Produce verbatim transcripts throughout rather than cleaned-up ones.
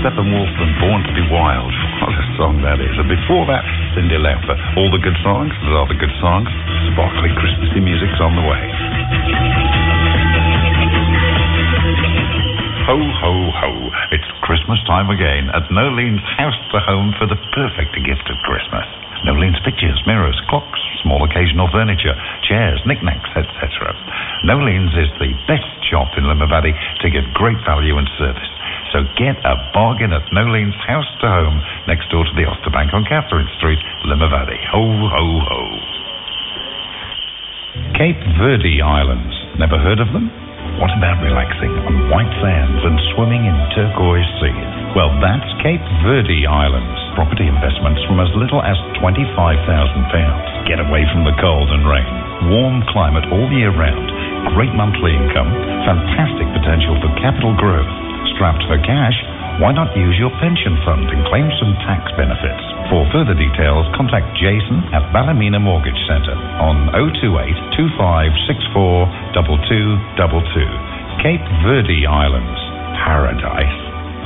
Steppenwolf and Born to be Wild. What a song that is. And before that, Cyndi Lauper. All the good songs, those are the good songs. Sparkly Christmassy music's on the way. Ho, ho, ho. It's Christmas time again at Nolene's House to Home for the perfect gift at Christmas. Nolene's pictures, mirrors, clocks, small occasional furniture, chairs, knickknacks, et cetera. Nolene's is the best shop in Limavady to get great value and service. So get a bargain at Nolene's House to Home next door to the Ulster Bank on Catherine Street, Limavady. Ho, ho, ho. Cape Verde Islands. Never heard of them? What about relaxing on white sands and swimming in turquoise seas? Well, that's Cape Verde Islands. Property investments from as little as twenty-five thousand pounds. Get away from the cold and rain. Warm climate all year round. Great monthly income. Fantastic potential for capital growth. Strapped for cash? Why not use your pension fund and claim some tax benefits? For further details, contact Jason at Ballymena Mortgage Centre on oh two eight, two five six four, two two two two. Cape Verde Islands. Paradise.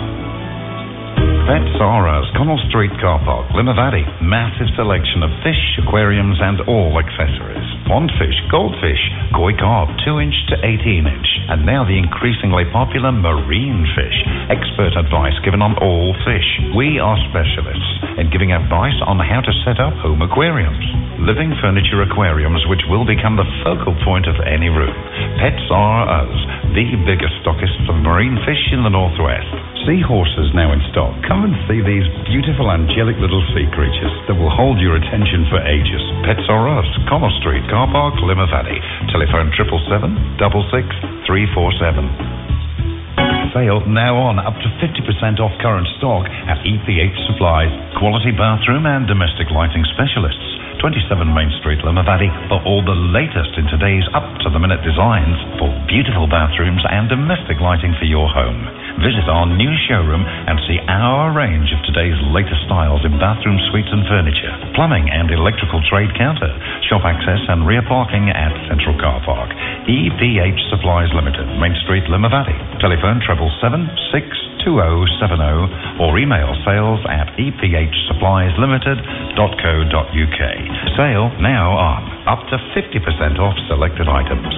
Pets R Us, Connell Street Car Park, Limavady. Massive selection of fish, aquariums and all accessories. Pondfish, goldfish, koi carp, two inch to eighteen inch. And now the increasingly popular marine fish. Expert advice given on all fish. We are specialists in giving advice on how to set up home aquariums. Living furniture aquariums which will become the focal point of any room. Pets R Us, the biggest stockist of marine fish in the Northwest. Seahorses now in stock. Come and see these beautiful angelic little sea creatures that will hold your attention for ages. Pets R Us, Connell Street Car Park, Limavady. Telephone triple seven, double six, three four seven. Sale now on, up to fifty percent off current stock at E P H Supplies. Quality bathroom and domestic lighting specialists. twenty-seven Main Street, Limavady, for all the latest in today's up-to-the-minute designs for beautiful bathrooms and domestic lighting for your home. Visit our new showroom and see our range of today's latest styles in bathroom suites and furniture, plumbing and electrical trade counter, shop access and rear parking at Central Car Park. E P H Supplies Limited, Main Street, Limavady. Telephone treble seven six two oh seven oh or email sales at e p h supplies limited dot co dot u k. Sale now on, up to fifty percent off selected items.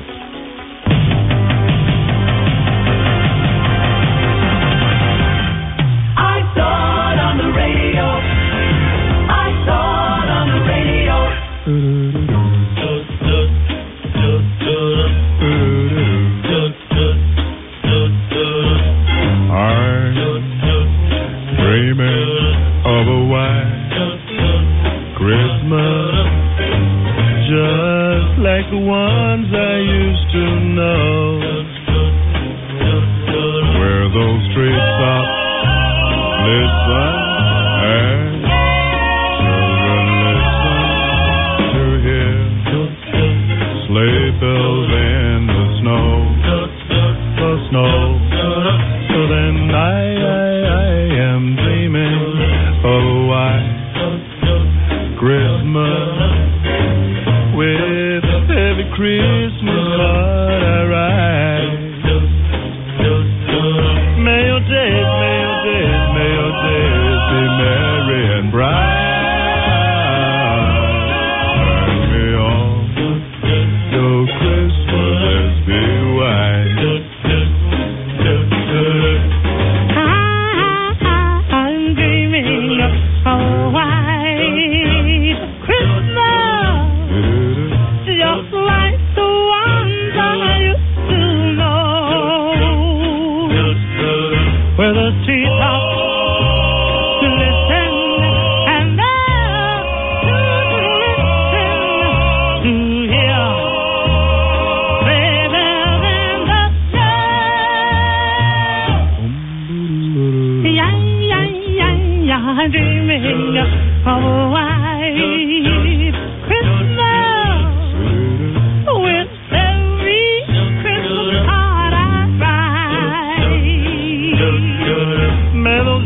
The ones I used to know, where those treetops listen and children listen to hear sleigh bells in the snow, the snow. So then I, I, I am dreaming of a white Christmas with every Christmas card I write. May your days, may your days, may your days be merry and bright. Turn me on, your Christmases be white. I'm dreaming of a white Christmas, just like the ones I used to know, where the treetops listen and the children listen to hear sleigh bells in the snow. Yeah, yeah, yeah, yeah, I'm dreaming of a white Christmas with every Christmas card I write. May those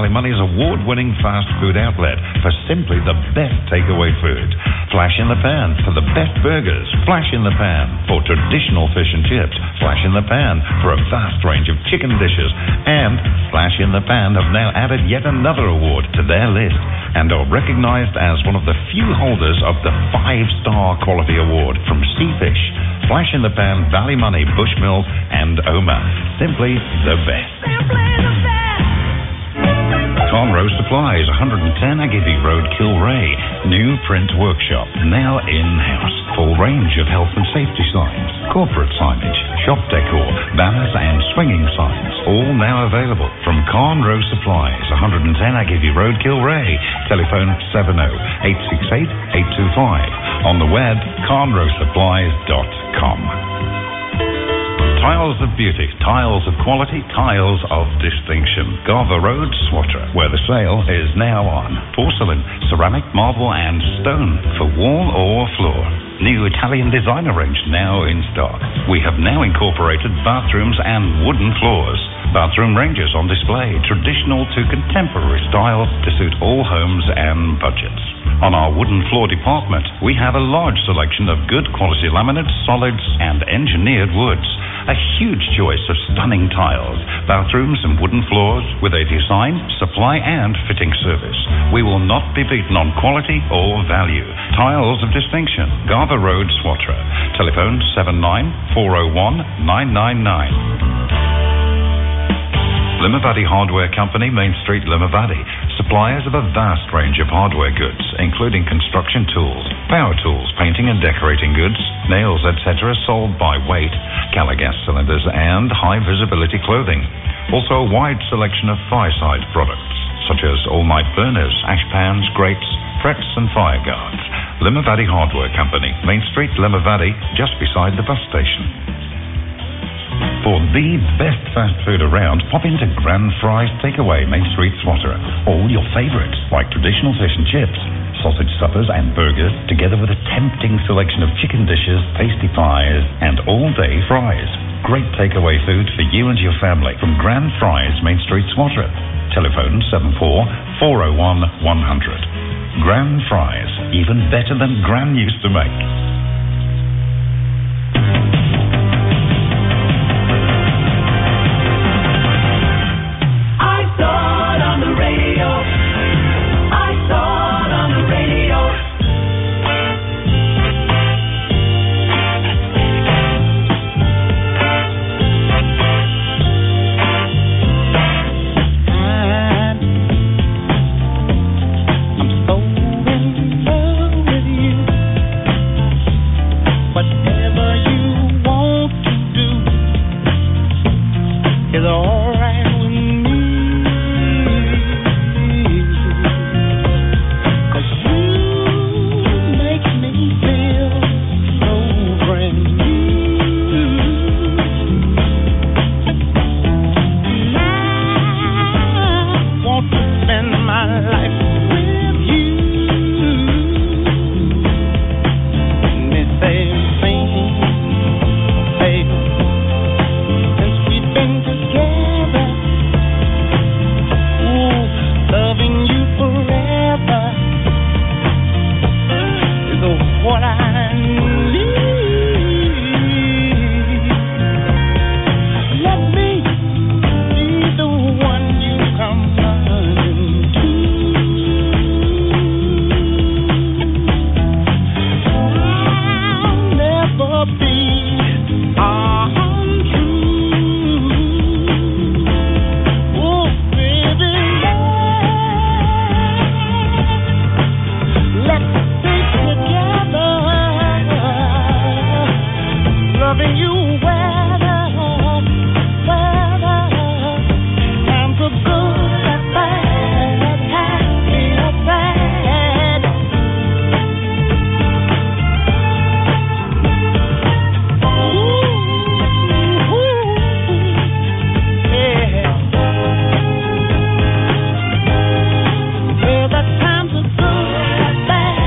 Ballymoney's award-winning fast food outlet for simply the best takeaway food. Flash in the Pan for the best burgers. Flash in the Pan for traditional fish and chips. Flash in the Pan for a vast range of chicken dishes. And Flash in the Pan have now added yet another award to their list and are recognized as one of the few holders of the five-star quality award from Seafish, Flash in the Pan, Ballymoney, Bushmill and Oma. Simply the best. Simply the best. Conroe Supplies, one ten Aggie Road, Kilray. New print workshop, now in-house. Full range of health and safety signs, corporate signage, shop decor, banners and swinging signs. All now available from Conroe Supplies, one ten Aggie Road, Kilray. Telephone seven oh, eight six eight, eight two five. On the web, conroe supplies dot com. Tiles of beauty, tiles of quality, tiles of distinction. Garver Road, Swatra, where the sale is now on. Porcelain, ceramic, marble and stone for wall or floor. New Italian designer range now in stock. We have now incorporated bathrooms and wooden floors. Bathroom ranges on display, traditional to contemporary styles to suit all homes and budgets. On our wooden floor department, we have a large selection of good quality laminates, solids and engineered woods. A huge choice of stunning tiles, bathrooms and wooden floors with a design, supply and fitting service. We will not be beaten on quality or value. Tiles of distinction, Garver Road, Swatra. Telephone seven nine four oh one nine nine nine. Limavady Hardware Company, Main Street, Limavady. Suppliers of a vast range of hardware goods, including construction tools, power tools, painting and decorating goods, nails, et cetera, sold by weight, Calagas cylinders, and high-visibility clothing. Also a wide selection of fireside products, such as all-night burners, ash pans, grates, frets, and fire guards. Limavady Hardware Company, Main Street, Limavady, just beside the bus station. For the best fast food around, pop into Grand Fry's Takeaway, Main Street, Swatra. All your favourites, like traditional fish and chips, sausage suppers and burgers, together with a tempting selection of chicken dishes, tasty pies, and all-day fries. Great takeaway food for you and your family from Grand Fry's, Main Street, Swatra. Telephone seven four four oh one one hundred. Grand Fry's, even better than Gran used to make.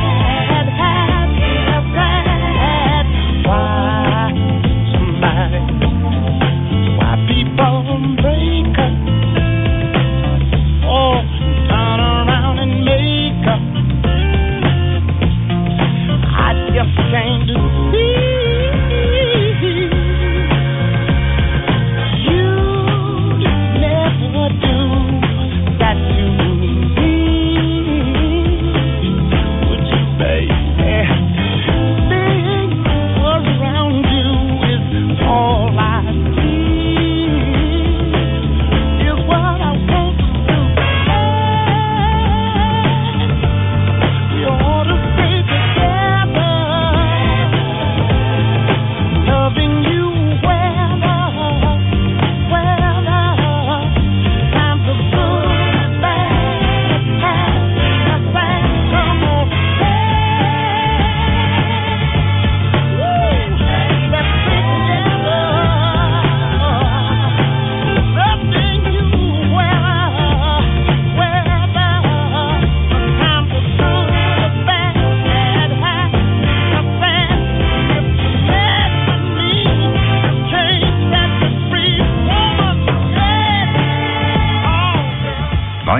Somebody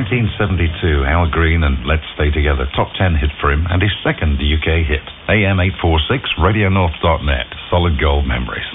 nineteen seventy-two, Al Green and Let's Stay Together, top ten hit for him, and his second U K hit. A M eight forty-six, radio north dot net, solid gold memories.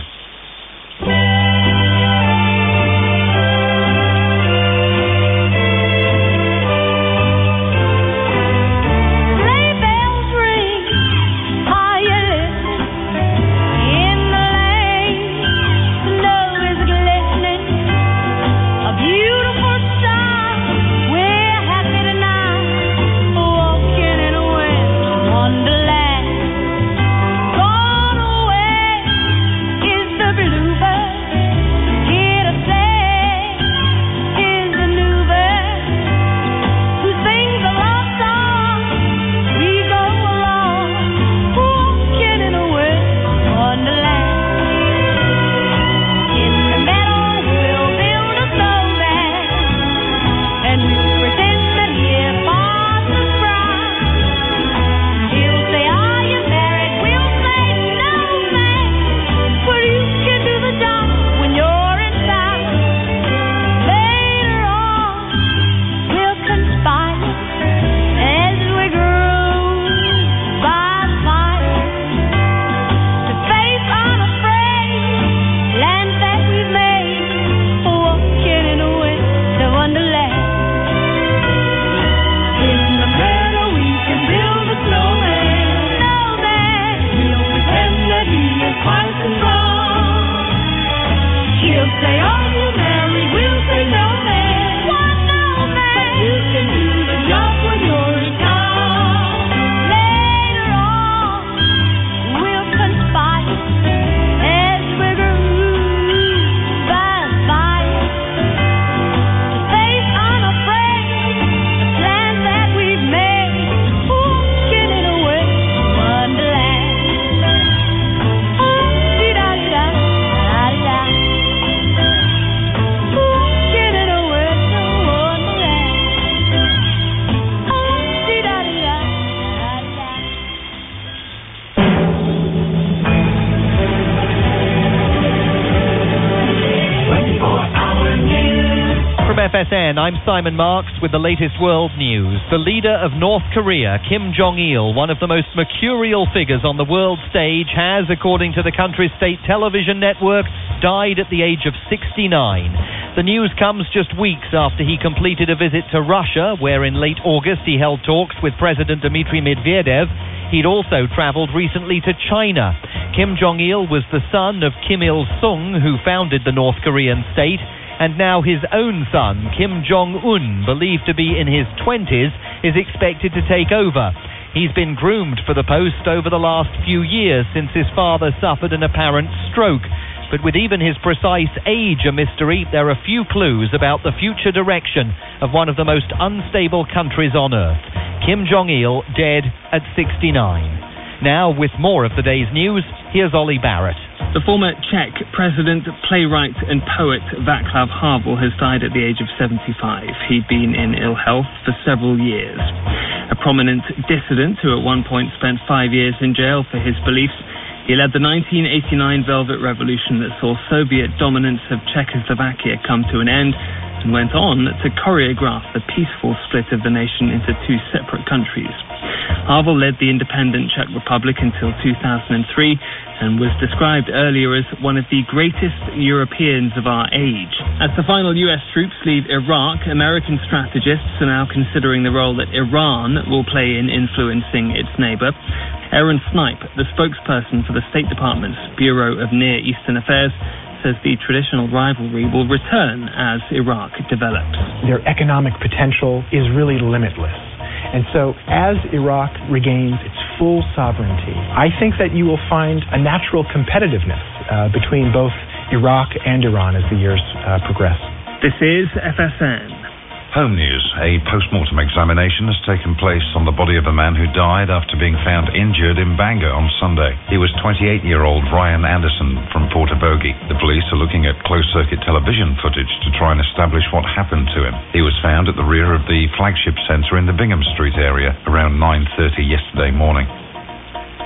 F S N, I'm Simon Marks with the latest world news. The leader of North Korea, Kim Jong-il, one of the most mercurial figures on the world stage, has, according to the country's state television network, died at the age of sixty-nine. The news comes just weeks after he completed a visit to Russia, where in late August he held talks with President Dmitry Medvedev. He'd also travelled recently to China. Kim Jong-il was the son of Kim Il-sung, who founded the North Korean state, and now his own son, Kim Jong-un, believed to be in his twenties, is expected to take over. He's been groomed for the post over the last few years since his father suffered an apparent stroke. But with even his precise age a mystery, there are few clues about the future direction of one of the most unstable countries on earth. Kim Jong-il dead at sixty-nine. Now, with more of the day's news, here's Ollie Barrett. The former Czech president, playwright and poet Václav Havel has died at the age of seventy-five. He'd been in ill health for several years. A prominent dissident who at one point spent five years in jail for his beliefs, he led the nineteen eighty-nine Velvet Revolution that saw Soviet dominance of Czechoslovakia come to an end and went on to choreograph the peaceful split of the nation into two separate countries. Havel led the independent Czech Republic until two thousand three and was described earlier as one of the greatest Europeans of our age. As the final U S troops leave Iraq, American strategists are now considering the role that Iran will play in influencing its neighbour. Aaron Snipe, the spokesperson for the State Department's Bureau of Near Eastern Affairs, says the traditional rivalry will return as Iraq develops. Their economic potential is really limitless. And so as Iraq regains its full sovereignty, I think that you will find a natural competitiveness uh, between both Iraq and Iran as the years uh, progress. This is F S N. Home news. A post-mortem examination has taken place on the body of a man who died after being found injured in Bangor on Sunday. He was twenty-eight-year-old Ryan Anderson from Portavogie. The police are looking at closed-circuit television footage to try and establish what happened to him. He was found at the rear of the flagship centre in the Bingham Street area around nine thirty yesterday morning.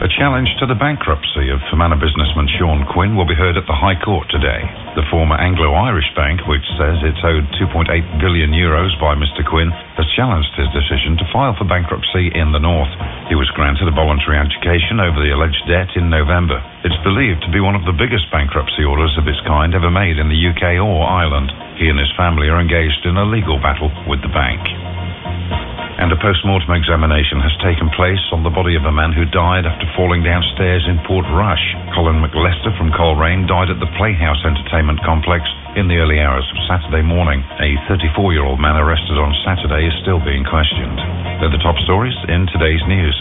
A challenge to the bankruptcy of Fermanagh businessman Sean Quinn will be heard at the High Court today. The former Anglo-Irish bank, which says it's owed two point eight billion euros by Mister Quinn, has challenged his decision to file for bankruptcy in the north. He was granted a voluntary adjudication over the alleged debt in November. It's believed to be one of the biggest bankruptcy orders of its kind ever made in the U K or Ireland. He and his family are engaged in a legal battle with the bank. And a post-mortem examination has taken place on the body of a man who died after falling downstairs in Portrush. Colin McLester from Coleraine died at the Playhouse Entertainment Complex in the early hours of Saturday morning. A thirty-four-year-old man arrested on Saturday is still being questioned. They're the top stories in today's news.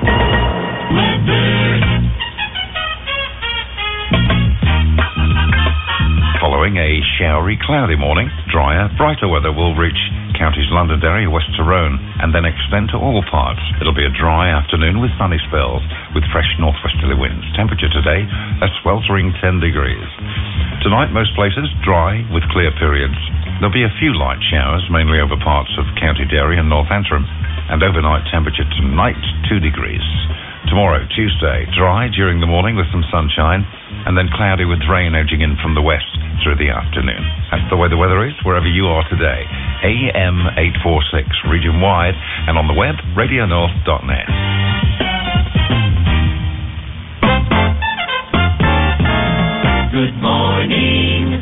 Following a showery, cloudy morning, drier, brighter weather will reach counties Londonderry, West Tyrone, and then extend to all parts. It'll be a dry afternoon with sunny spells, with fresh northwesterly winds. Temperature today, a sweltering ten degrees. Tonight, most places dry with clear periods. There'll be a few light showers, mainly over parts of County Derry and North Antrim, and overnight temperature tonight, two degrees. Tomorrow, Tuesday, dry during the morning with some sunshine, and then cloudy with rain edging in from the west through the afternoon. That's the way the weather is wherever you are today. A M eight forty-six, region-wide, and on the web, radio north dot net. Good morning.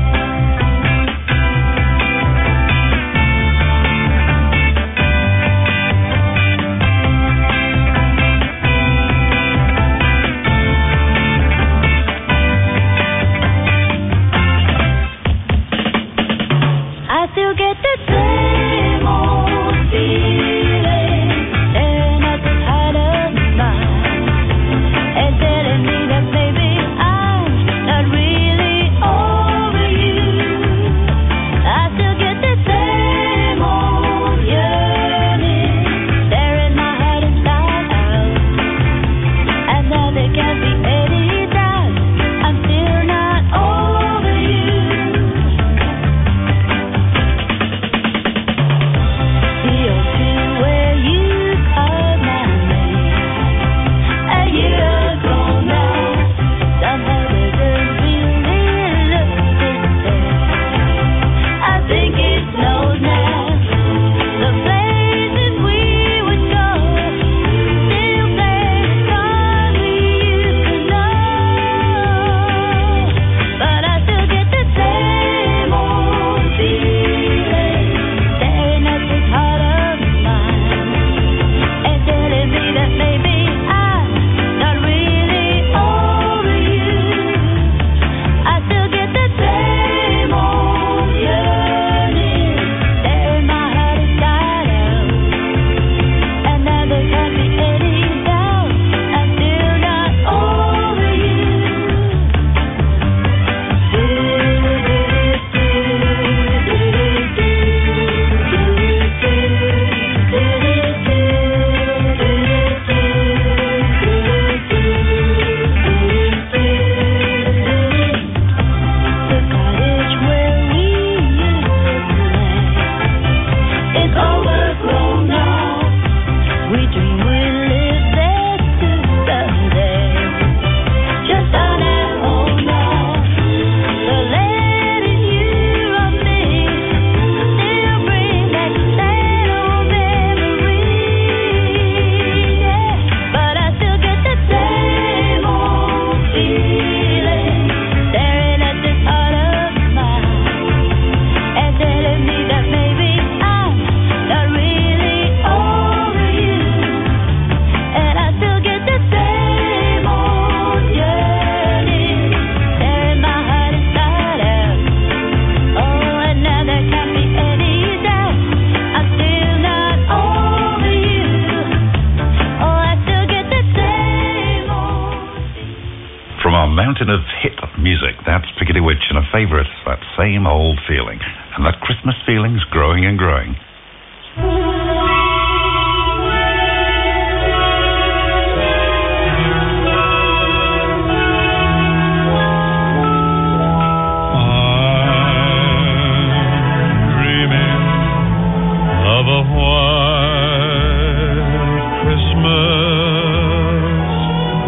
Of hit music, that's Piggity Witch and a favourite, that same old feeling, and that Christmas feeling's growing and growing. I'm dreaming of a white Christmas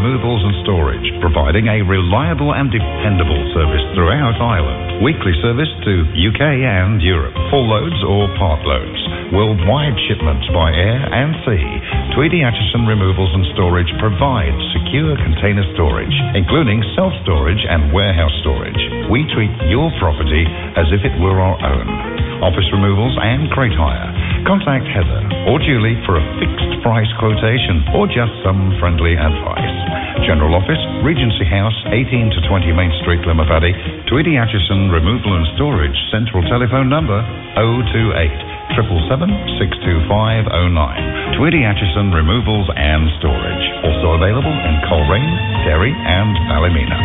Removals and Storage, providing a reliable and dependable service throughout Ireland. Weekly service to U K and Europe, full loads or part loads. Worldwide shipments by air and sea. Tweedy Atchison Removals and Storage provides secure container storage, including self-storage and warehouse storage. We treat your property as if it were our own. Office removals and crate hire. Contact Heather or Julie for a fixed price quotation or just some friendly advice. General Office, Regency House, eighteen to twenty Main Street, Limavady. Tweedy Atchison Removal and Storage. Central telephone number oh two eight, seven seven seven, six two five oh nine. Tweedy Atchison Removals and Storage. Also available in Coleraine, Derry and Ballymena.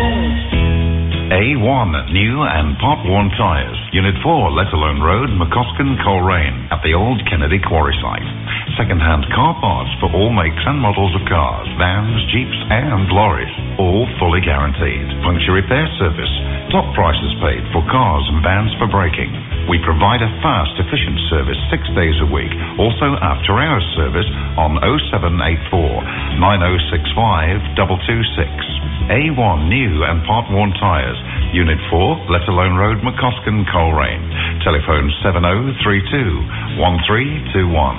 A one new and part-worn tyres. Unit four, Let Alone Road, McCoskin, Coleraine, at the old Kennedy Quarry site. Second-hand car parts for all makes and models of cars, vans, jeeps and lorries. All fully guaranteed. Puncture repair service. Top prices paid for cars and vans for braking. We provide a fast, efficient service six days a week. Also after-hours service on oh seven eight four, nine oh six five, two two six. A one new and part-worn tyres. Unit four, Let Alone Road, McCoskin, Coleraine. Telephone seven oh three two, one three two one.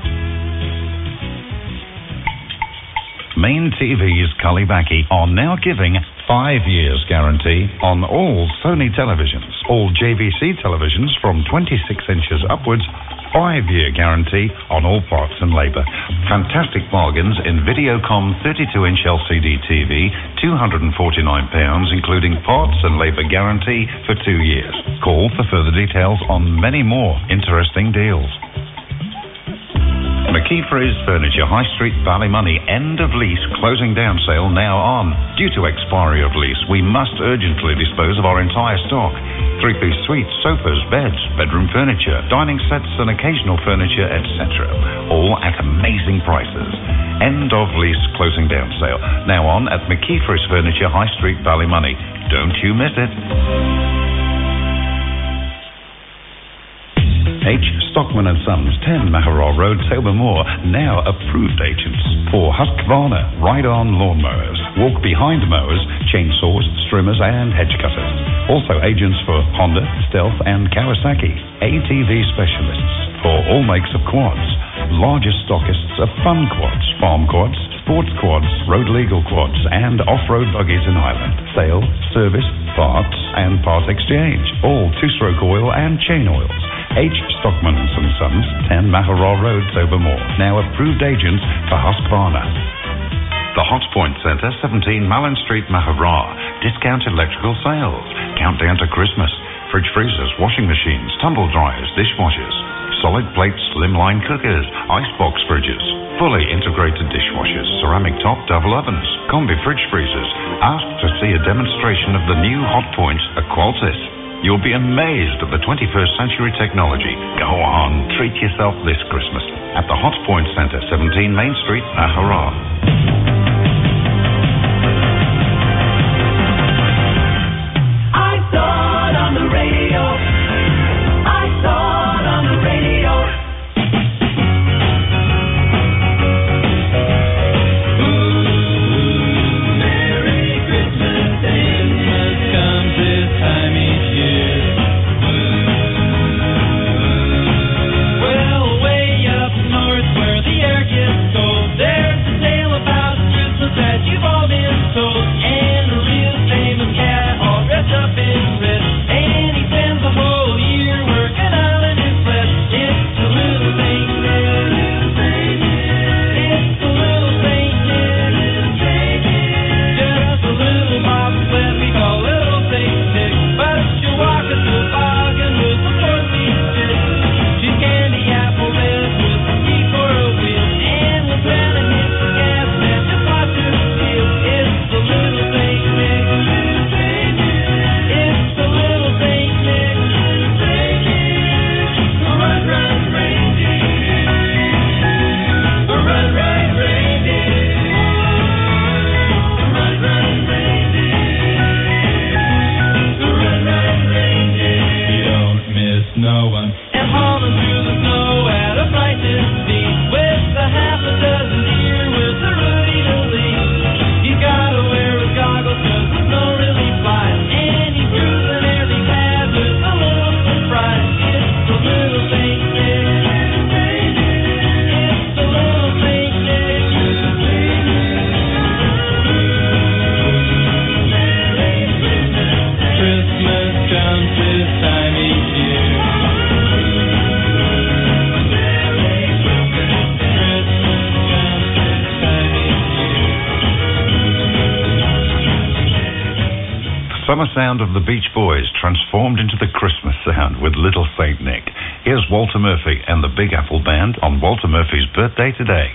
Main T V's Cully Backy are now giving five years guarantee on all Sony televisions. All J V C televisions from twenty-six inches upwards. Five-year guarantee on all parts and labour. Fantastic bargains in Videocom thirty-two inch L C D T V, two hundred forty-nine pounds, including parts and labour guarantee for two years. Call for further details on many more interesting deals. McKeith's Furniture, High Street, Ballymoney, end of lease, closing down sale now on. Due to expiry of lease, we must urgently dispose of our entire stock. Three-piece suites, sofas, beds, bedroom furniture, dining sets and occasional furniture, et cetera. All at amazing prices. End of lease, closing down sale. Now on at McKeith's Furniture, High Street, Ballymoney. Don't you miss it. H. Stockman and Sons, ten Maharal Road, Tobermore, now approved agents for Husqvarna ride-on lawnmowers, walk-behind mowers, chainsaws, trimmers and hedge cutters. Also agents for Honda, Stealth and Kawasaki. A T V specialists for all makes of quads. Largest stockists of fun quads, farm quads, sports quads, road legal quads and off-road buggies in Ireland. Sale, service, parts and part exchange. All two-stroke oil and chain oils. H. Stockman and Sons, ten Maharal Road, Tobermore. Now approved agents for Husqvarna. The Hot Point Centre, seventeen Malin Street, Maharal. Discount electrical sales. Countdown to Christmas. Fridge freezers, washing machines, tumble dryers, dishwashers. Solid plate slimline cookers, icebox fridges. Fully integrated dishwashers, ceramic top double ovens, combi fridge freezers. Ask to see a demonstration of the new Hot Point Aqualtis. You'll be amazed at the twenty-first century technology. Go on, treat yourself this Christmas at the Hot Point Centre, seventeen Main Street, Maharal. I saw it on the radio. I saw it on the radio. Ooh, Merry Christmas and what comes this time each year. Well, way up north where the air gets cold, there's a tale about Christmas that you've all been told. And a real famous cat all dressed up in red, and he spends the whole year working out in his flesh. It's the little Saint Nick. It's the little Saint Nick. Just a little bob sled we call little Saint Nick. But she'll walk us to the bargain with the four-feet stick. She's candy apple red with a key for a wheel, and when Santa hits the gas, man, just watch her steal. It's the little Saint Nick. It's the little Saint Nick. Run, run, reindeer. Run, run, reindeer. Run, run, reindeer. Run, run, reindeer. You don't miss no one. And hauling through the snow at a frightening speed, with a half a dozen deer with a Rudy to lead. comes this time each year. Summer sound of the Beach Boys transformed into the Christmas sound with Little Saint Nick. Here's Walter Murphy and the Big Apple Band on Walter Murphy's birthday today.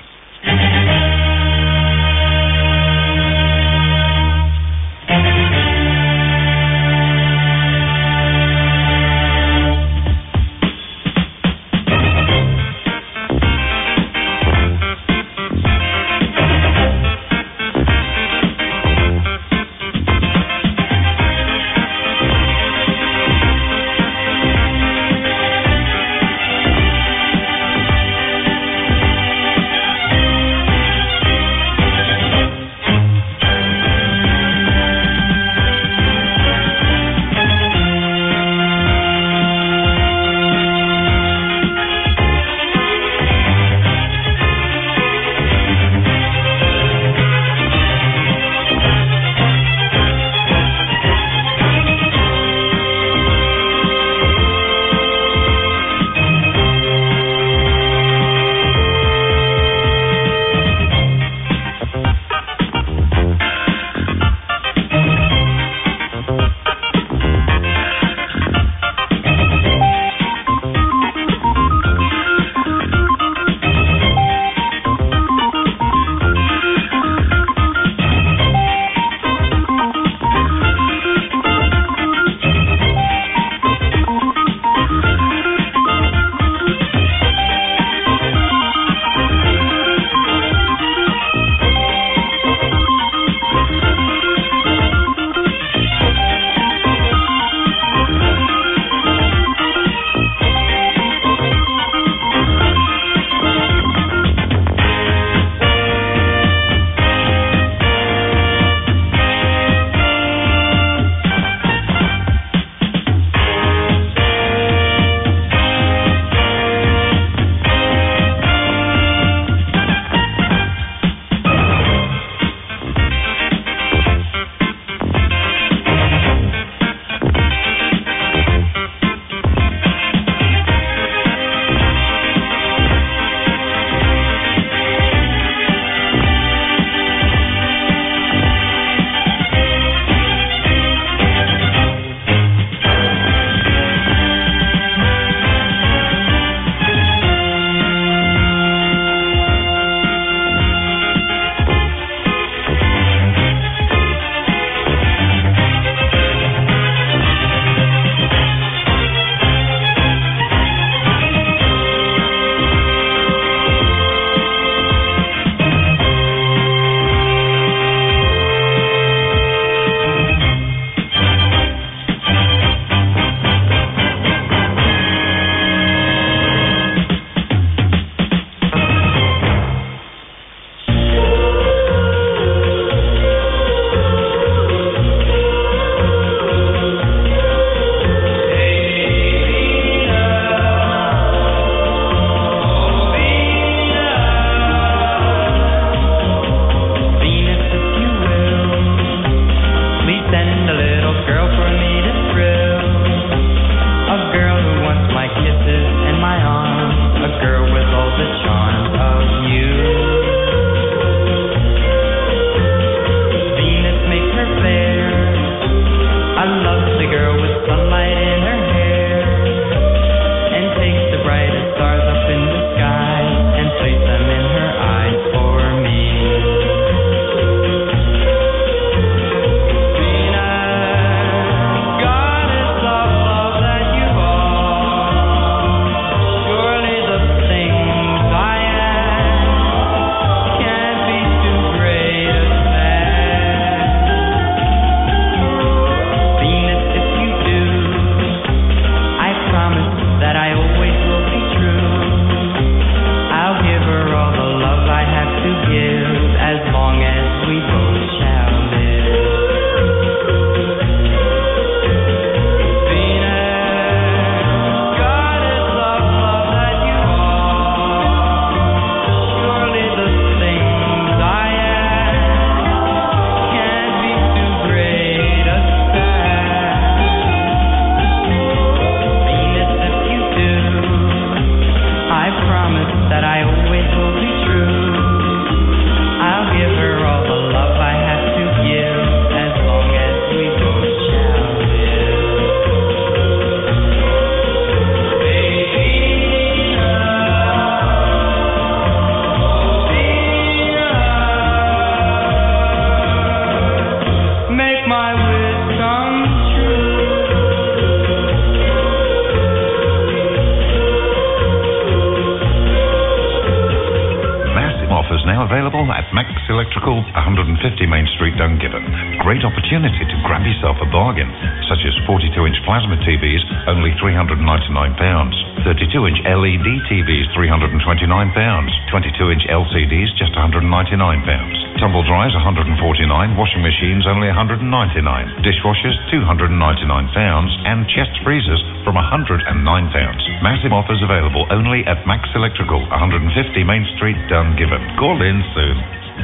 Electrical, one hundred fifty Main Street, Dungiven. Great opportunity to grab yourself a bargain, such as forty-two inch plasma T Vs, only three hundred ninety-nine pounds. thirty-two inch L E D T Vs, three hundred twenty-nine pounds. twenty-two inch L C Ds, just one hundred ninety-nine pounds. Tumble dryers, one hundred forty-nine pounds. Washing machines, only one hundred ninety-nine pounds. Dishwashers, two hundred ninety-nine pounds. And chest freezers from one hundred nine pounds. Massive offers available only at Max Electrical, one hundred fifty Main Street, Dungiven. Call in soon.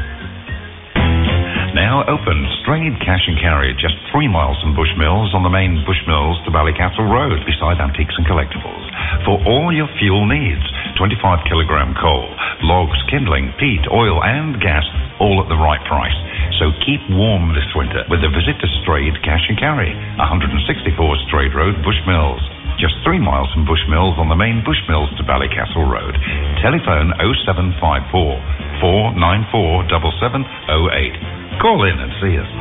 Now open Strayed Cash and Carry, just three miles from Bushmills on the main Bushmills to Ballycastle Road, beside Antiques and Collectibles. For all your fuel needs, twenty-five kilogram coal, logs, kindling, peat, oil and gas, all at the right price. So keep warm this winter with a visit to Strayed Cash and Carry, one sixty-four Strayed Road, Bushmills. Just three miles from Bushmills on the main Bushmills to Ballycastle Road. Telephone oh seven five four, four nine four seven seven oh eight. Call in and see us.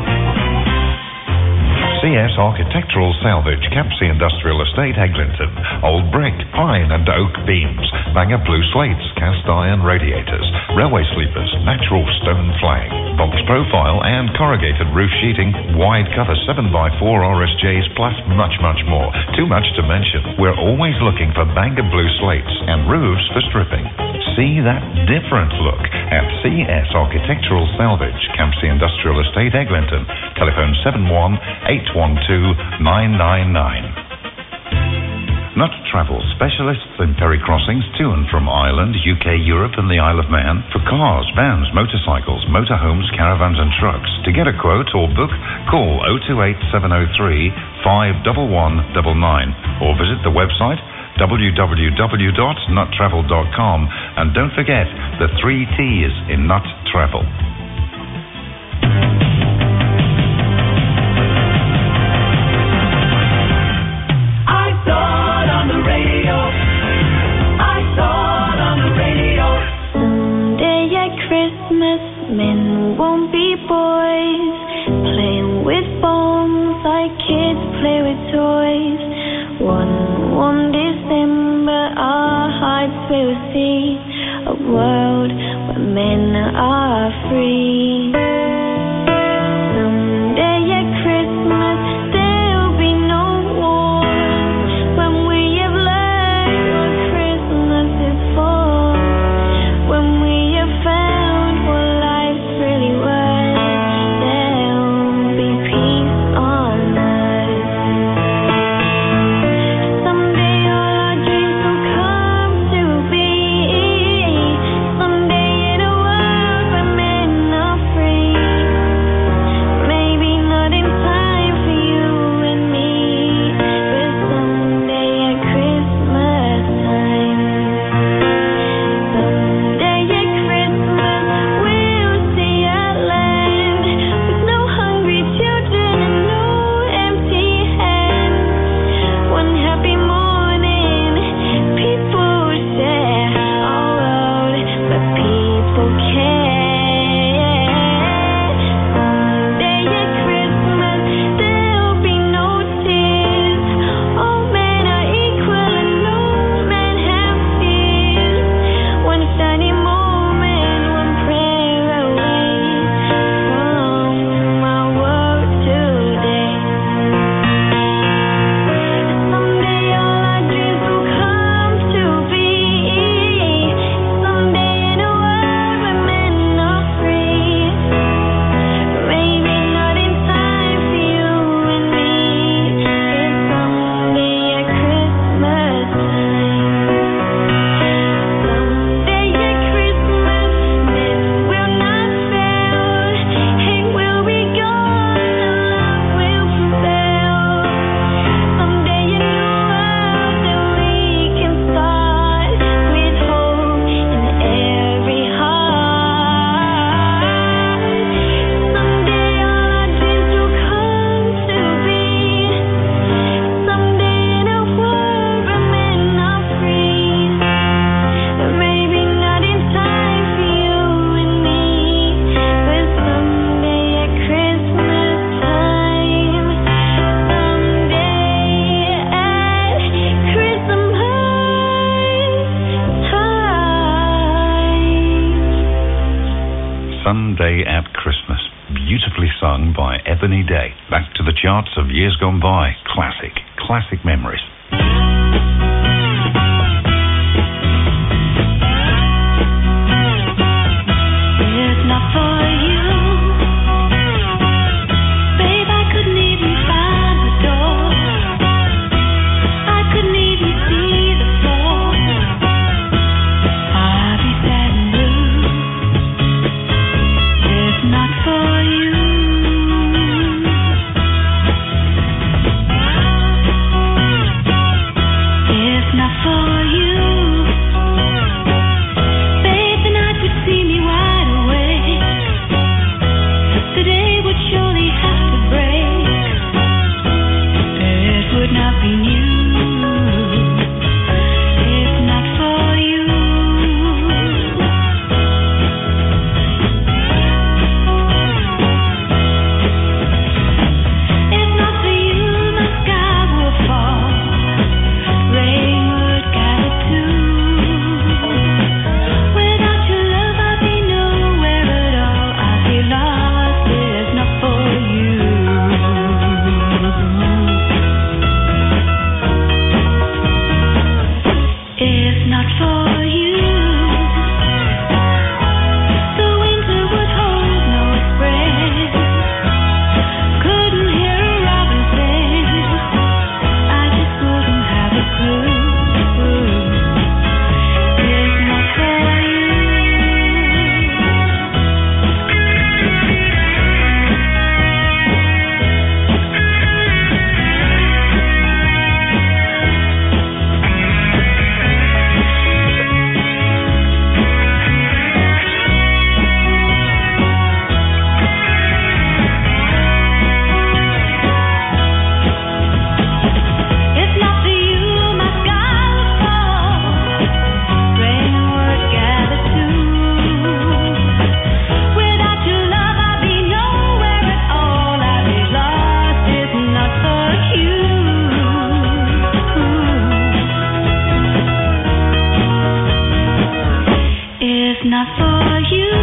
C S Architectural Salvage, Campsie Industrial Estate, Eglinton. Old brick, pine and oak beams, Bangor blue slates, cast iron radiators, railway sleepers, natural stone flag, box profile and corrugated roof sheeting, wide cover seven by four R S Js, plus much, much more. Too much to mention. We're always looking for Bangor blue slates and roofs for stripping. See that different look at C S Architectural Salvage, Campsie Industrial Estate, Eglinton. Telephone seven one eight one two nine nine nine. Nut Travel, specialists in ferry crossings to and from Ireland, U K, Europe and the Isle of Man for cars, vans, motorcycles, motorhomes, caravans and trucks. To get a quote or book, call oh two eight seven oh three five one one nine nine or visit the website w w w dot nut travel dot com, and don't forget the three T's in Nut Travel. Men won't be boys, playing with bombs like kids play with toys. One, one December our hearts will see a world where men are free. Someday at Christmas there'll be no wars, when we have learned what Christmas is for, when we have found really was, there'll be peace on earth. Someday all our dreams will come to be. Someday in a world where men are free. Day at Christmas. Beautifully sung by Ebony Day. Back to the charts of years gone by. Classic, classic memories. If not for you, babe, I couldn't even find the door. I couldn't even see the floor. I'd be sad and blue. If not for you. If not for you, babe, the night would see me wide awake. The day would surely have to break. It would not be new. If not for you. If not for you, my sky would fall. Rain would gather too. Without your love, I'd be nowhere at all. I'd be lost if not for you. If not for you, the winter would hold no spring. Couldn't hear a robin sing. I just wouldn't have a clue. If not for you. If not for you, my sky would fall. Rain would gather too. Without your love, I'd be nowhere at all. I'd be lost if not for you. If not for you,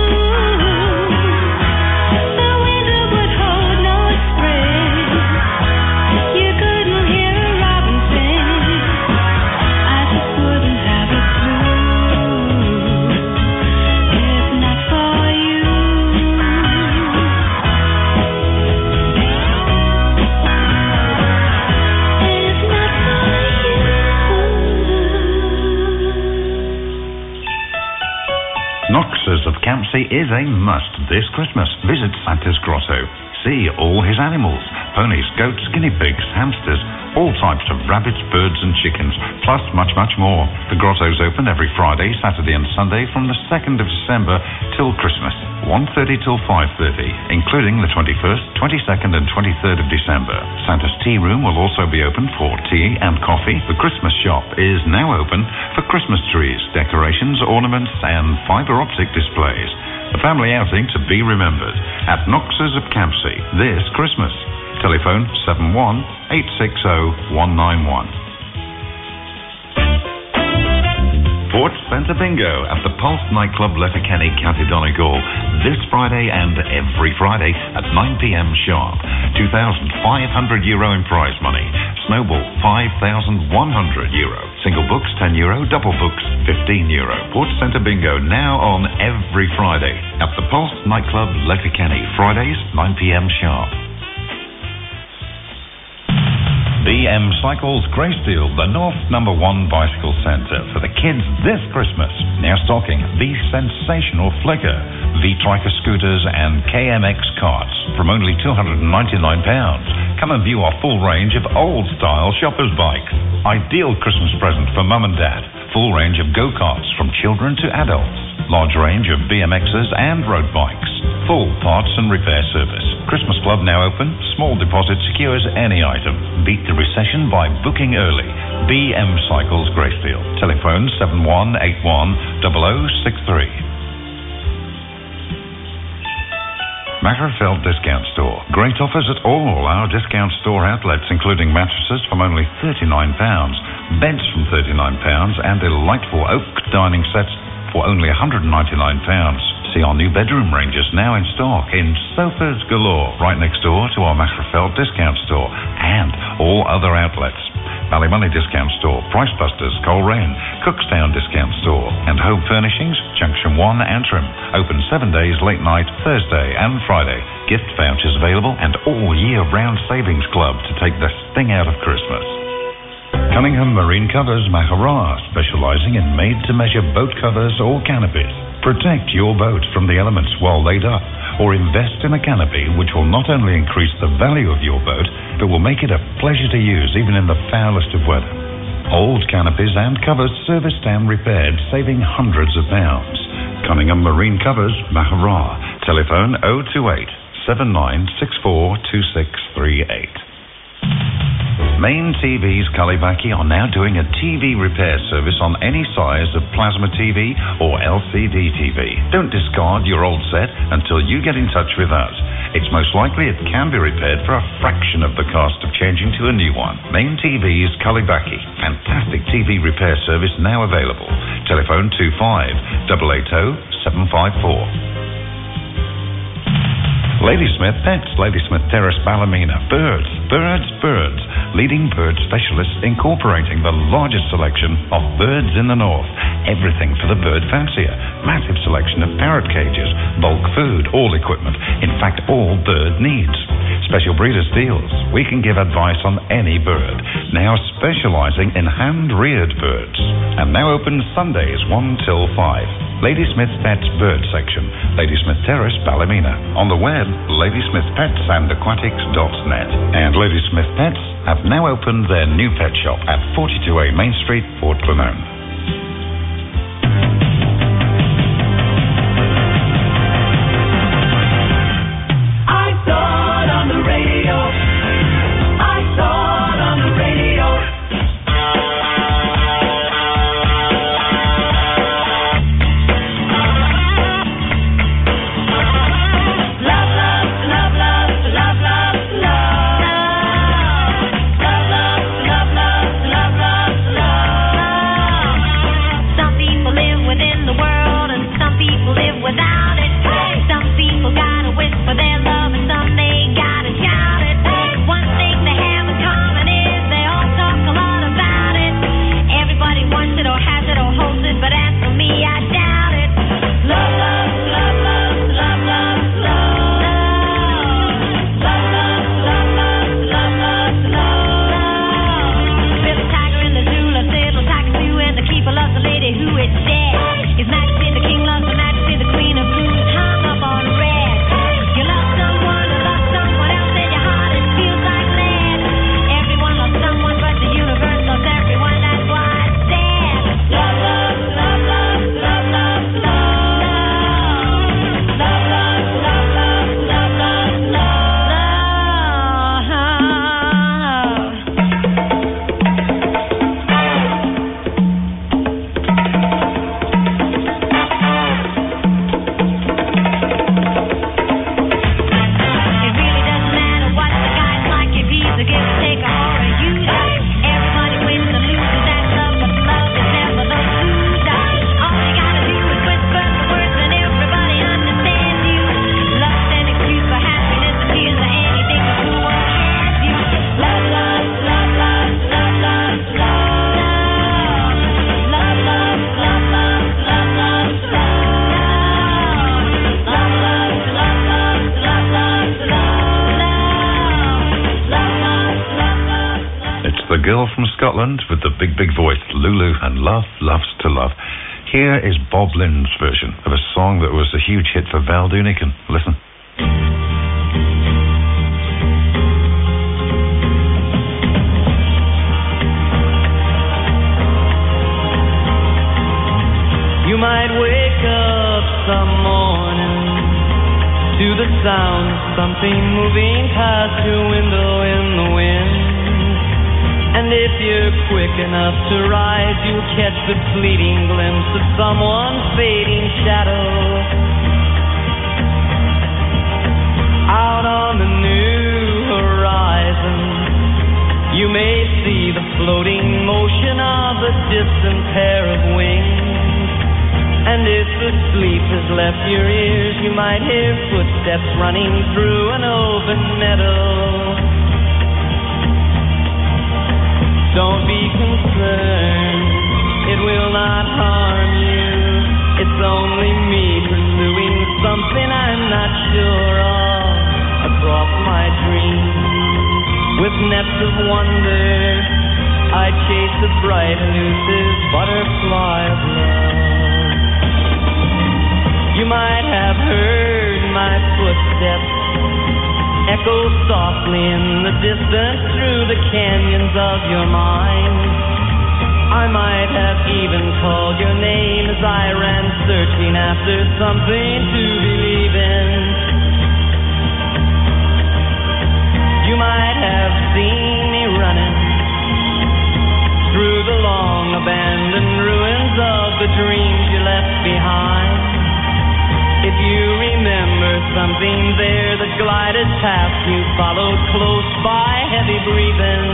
the winter would hold no spring. You couldn't hear a robin sing. I just wouldn't have a clue. If not for you. If not for you. Knox's of Campsie is a must this Christmas. Visit Santa's Grotto. See all his animals. Ponies, goats, guinea pigs, hamsters, all types of rabbits, birds and chickens, plus much, much more. The Grotto's open every Friday, Saturday and Sunday from the second of December till Christmas, one thirty till five thirty, including the twenty-first, twenty-second and twenty-third of December. Santa's Tea Room will also be open for tea and coffee. The Christmas shop is now open for Christmas trees, decorations, ornaments and fibre optic displays. A family outing to be remembered at Knox's of Campsie this Christmas. Telephone seven one eight six zero one nine one. Fort Spencer Bingo at the Pulse Nightclub, Letterkenny, County Donegal, this Friday and every Friday at nine p.m. sharp. two thousand five hundred euro in prize money. Snowball, five thousand one hundred euro. Single books, ten euro. Double books, fifteen euro. Fort Spencer Bingo now on every Friday at the Pulse Nightclub, Letterkenny, Fridays, nine p.m. sharp. B M Cycles Greysteel, the North number one bicycle centre for the kids this Christmas. Now stocking the sensational Flicker, V-Triker scooters and K M X carts from only two hundred ninety-nine pounds. Come and view our full range of old-style shoppers' bikes. Ideal Christmas present for mum and dad. Full range of go-karts from children to adults. Large range of B M Xs and road bikes. Full parts and repair service. Christmas Club now open. Small deposit secures any item. Beat the recession by booking early. B M Cycles Greysteel. Telephone seven one eight one zero zero six three. Magherafelt Discount Store. Great offers at all our discount store outlets, including mattresses from only thirty-nine pounds, beds from thirty-nine pounds, and delightful oak dining sets for only one hundred ninety-nine pounds. See our new bedroom ranges now in stock in Sofas Galore, right next door to our Macrofeld discount store and all other outlets. Ballymoney Discount Store, Price Busters, Coleraine, Cookstown Discount Store, and Home Furnishings, Junction one, Antrim. Open seven days, late night, Thursday and Friday. Gift vouchers available and all year-round savings club to take the sting out of Christmas. Cunningham Marine Covers Mahara, specialising in made-to-measure boat covers or canopies. Protect your boat from the elements while laid up, or invest in a canopy which will not only increase the value of your boat, but will make it a pleasure to use even in the foulest of weather. Old canopies and covers serviced and repaired, saving hundreds of pounds. Cunningham Marine Covers Mahara. Telephone oh two eight, seven nine six four, two six three eight. Main T V's Kalibaki are now doing a T V repair service on any size of plasma T V or L C D T V. Don't discard your old set until you get in touch with us. It's most likely it can be repaired for a fraction of the cost of changing to a new one. Main T V's Kalibaki. Fantastic T V repair service now available. Telephone two five, eight eight zero, seven five four. Ladysmith Pets, Ladysmith Terrace, Ballymena. Birds, birds, birds. Leading bird specialists incorporating the largest selection of birds in the north. Everything for the bird fancier. Massive selection of parrot cages, bulk food, all equipment. In fact, all bird needs. Special breeders deals. We can give advice on any bird. Now specialising in hand-reared birds. And now open Sundays one till five. Ladysmith Pets Bird Section. Ladysmith Terrace, Ballymena. On the web, ladysmith pets and aquatics dot net. And Ladysmith Pets have now opened their new pet shop at forty-two A Main Street, Port Glenelg. I saw it on the radio. I saw it on the radio. Love, love, love, love, love, love, love. Love, love, love, love, love, love, love. Some people live within the world and some people live without it. Some people gotta whisper their love and some they gotta shout it. One thing they have in common is they all talk a lot about it. Everybody wants it or has it or holds it, but as for me, I doubt it. Love, love, love, love, love, love, love. Love, love, love, love, love, love, love. There's a tiger in the zoo, loves little tiger too, and the keeper loves the lady who is dead. His Majesty the King loves the Majesty the Queen of Blues, hung up on red. You love someone who loves someone else, and your heart it feels like lead. Everyone loves someone, but the universe loves everyone. That's why I said, Love, love, love, love, love, love, love. Love, love, love, love, love, love, love. It really doesn't matter what the guy's like, if he's a give taker or a user. Everybody wins and loses that love, but love is never the loser. All you gotta do is whisper the words and everybody understands you. Love's an excuse for happiness and tears or anything the whole world has you. Love, love, love, love, love, love, love. Love, love, love, love, love, love, love. Love, love, love, love, love, love, love. Love, love, love, love, love. It's the girl from Scotland with the big, big voice, Lulu, and Love Loves to Love. Here is Bob Lynn's version of a song that was a huge hit for Val Doonican. Listen. You might wake up some morning to the sound of something moving past your window in the wind. And if you're quick enough to rise, you'll catch the fleeting glimpse of someone's fading shadow. Out on the new horizon, you may see the floating motion of a distant pair of wings. And if the sleep has left your ears, you might hear footsteps running through an open meadow. Don't be concerned, it will not harm you. It's only me pursuing something I'm not sure of across my dreams. With nets of wonder, I chase a bright, elusive butterfly of love. You might have heard my footsteps echo softly in the distance through the canyons of your mind. I might have even called your name as I ran searching after something to believe in. You might have seen me running through the long abandoned ruins of the dreams you left behind. If you remember something there that glided past you, followed close by, heavy breathing,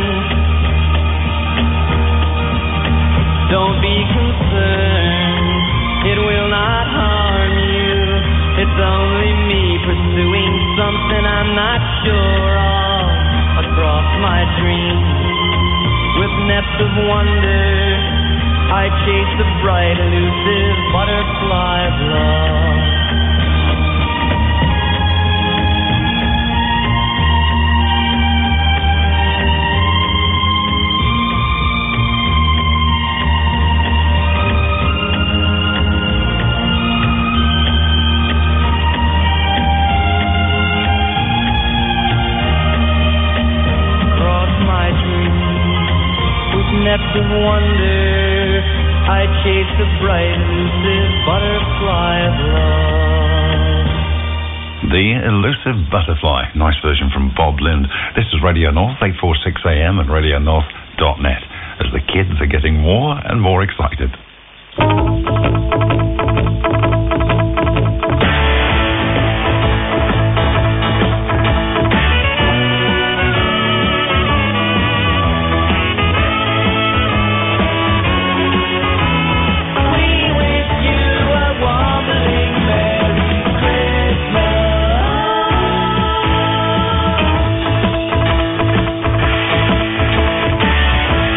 don't be concerned, it will not harm you. It's only me pursuing something I'm not sure of across my dreams. With nets of wonder, I chase the bright, elusive butterfly of love. Nets of wonder, I chase the bright, elusive butterfly of love. The Elusive Butterfly. Nice version from Bob Lind. This is Radio North, eight forty-six A M and radio north dot net, as the kids are getting more and more excited.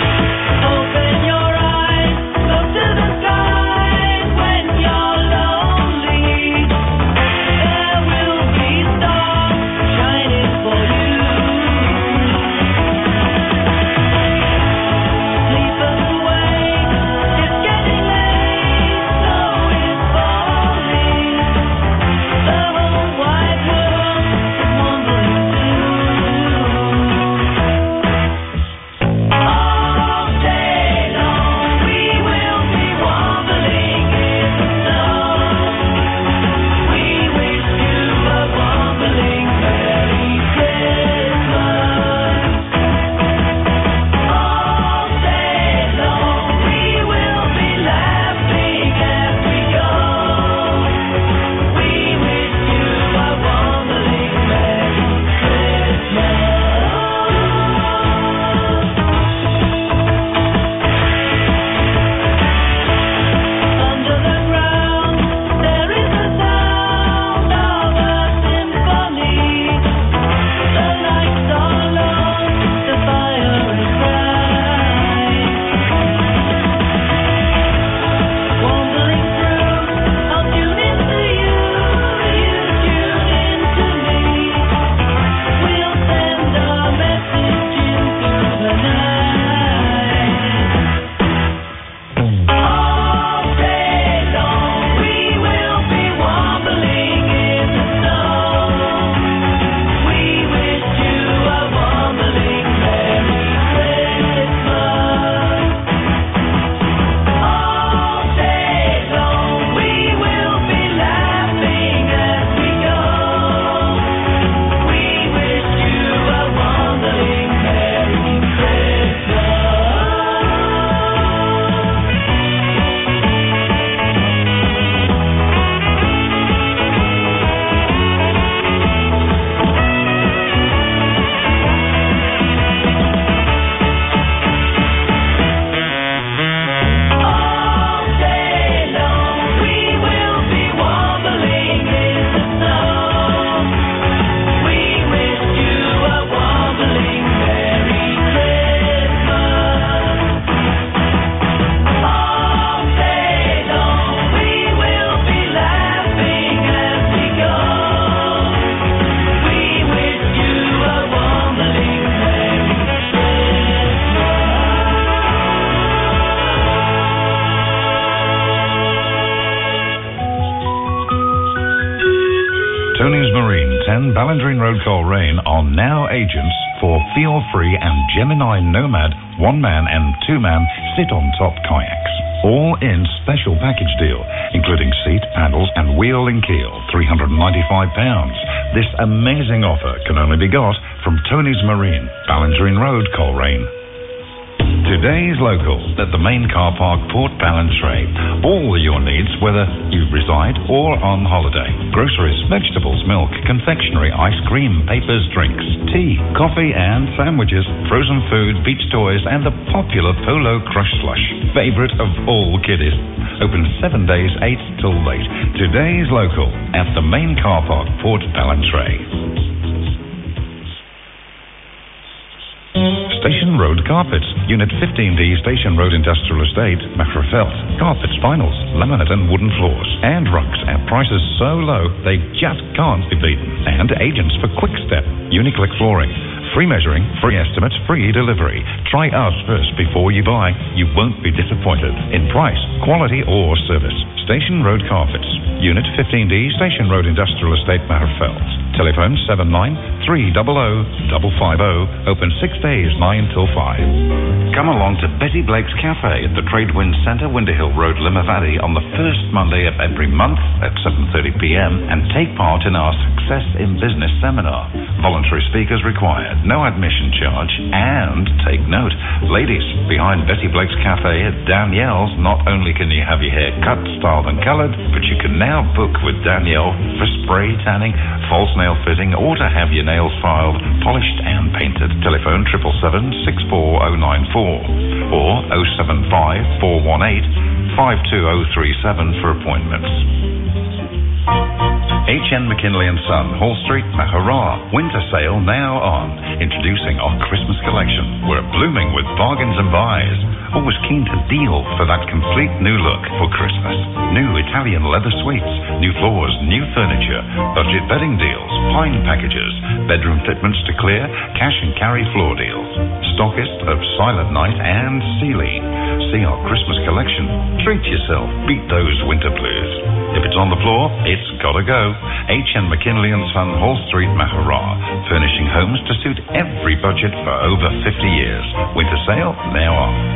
Open your eyes, look to the sky when you're low. ten Ballandrine Road, Coleraine are now agents for Feel Free and Gemini Nomad one-man and two-man sit-on-top kayaks. All in special package deal, including seat, paddles and wheel and keel, three hundred ninety-five pounds. This amazing offer can only be got from Tony's Marine, Ballandrine Road, Coleraine. Today's local at the main car park, Port Ballantrae. All your needs, whether you reside or on holiday. Groceries, vegetables, milk, confectionery, ice cream, papers, drinks, tea, coffee and sandwiches, frozen food, beach toys and the popular Polo Crush Slush. Favourite of all kiddies. Open seven days, eight till late. Today's local at the main car park, Port Ballantrae. Station Road Carpets, Unit fifteen D, Station Road Industrial Estate, Macrofelt. Carpets, vinyls, laminate and wooden floors, and rugs at prices so low they just can't be beaten. And agents for Quick Step, Uniclick Flooring. Free measuring, free estimates, free delivery. Try us first before you buy. You won't be disappointed in price, quality or service. Station Road Carpets, Unit fifteen D, Station Road Industrial Estate, Macrofelt. Telephone seven nine three zero zero five five zero. Open six days, nine till five. Come along to Betty Blake's Cafe at the Tradewind Centre, Winderhill Road, Limavady on the first Monday of every month at seven thirty p m and take part in our Success in Business seminar. Voluntary speakers required, no admission charge, and take note, ladies, behind Betty Blake's Cafe at Danielle's, not only can you have your hair cut, styled and coloured, but you can now book with Danielle for spray tanning, false nail fitting, or to have your nails filed, polished and painted. Telephone triple seven six four zero nine four or oh seven five four one eight five two oh three seven for appointments. H N McKinley and Son, Hall Street, Mahara. Winter sale now on. Introducing our Christmas collection. We're blooming with bargains and buys. Always keen to deal for that complete new look for Christmas. New Italian leather suites, new floors, new furniture, budget bedding deals, pine packages, bedroom fitments to clear, cash and carry floor deals. Stockist of Silent Night and Sealy. See our Christmas collection. Treat yourself. Beat those winter blues. If it's on the floor, it's gotta go. H N McKinley and Son, Hall Street, Mahara. Furnishing homes to suit every budget for over fifty years. Winter sale now on.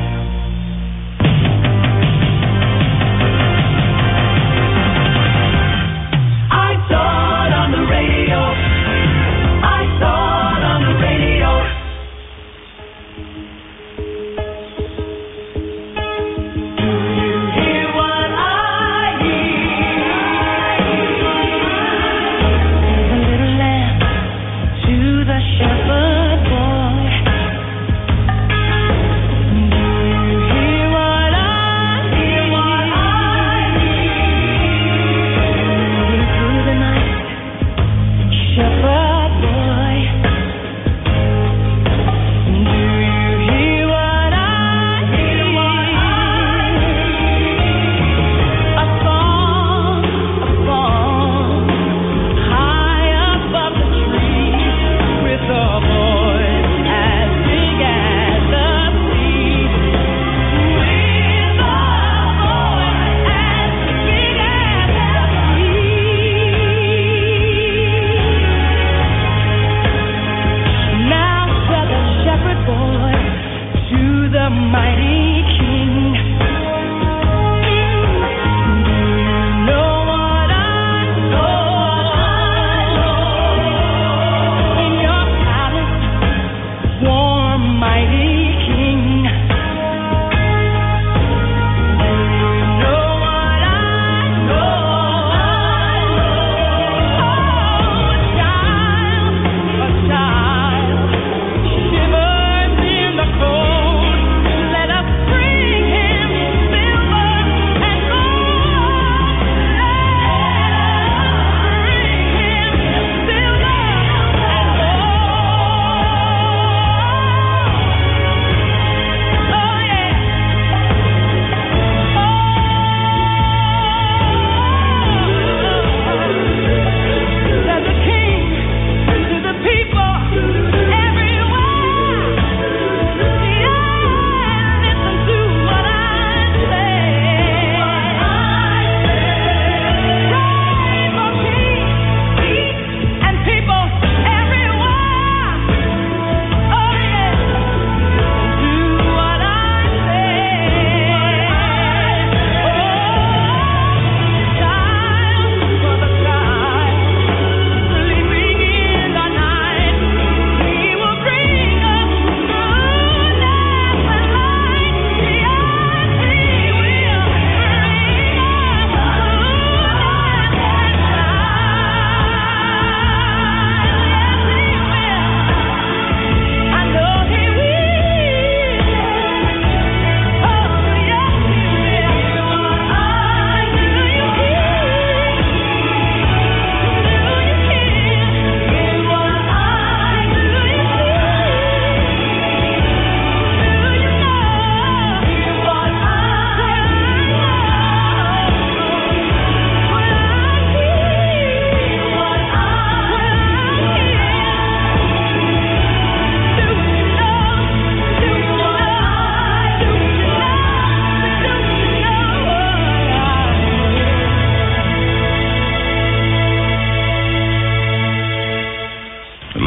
Free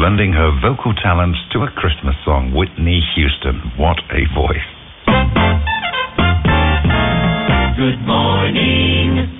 lending her vocal talents to a Christmas song. Whitney Houston, what a voice. Good morning.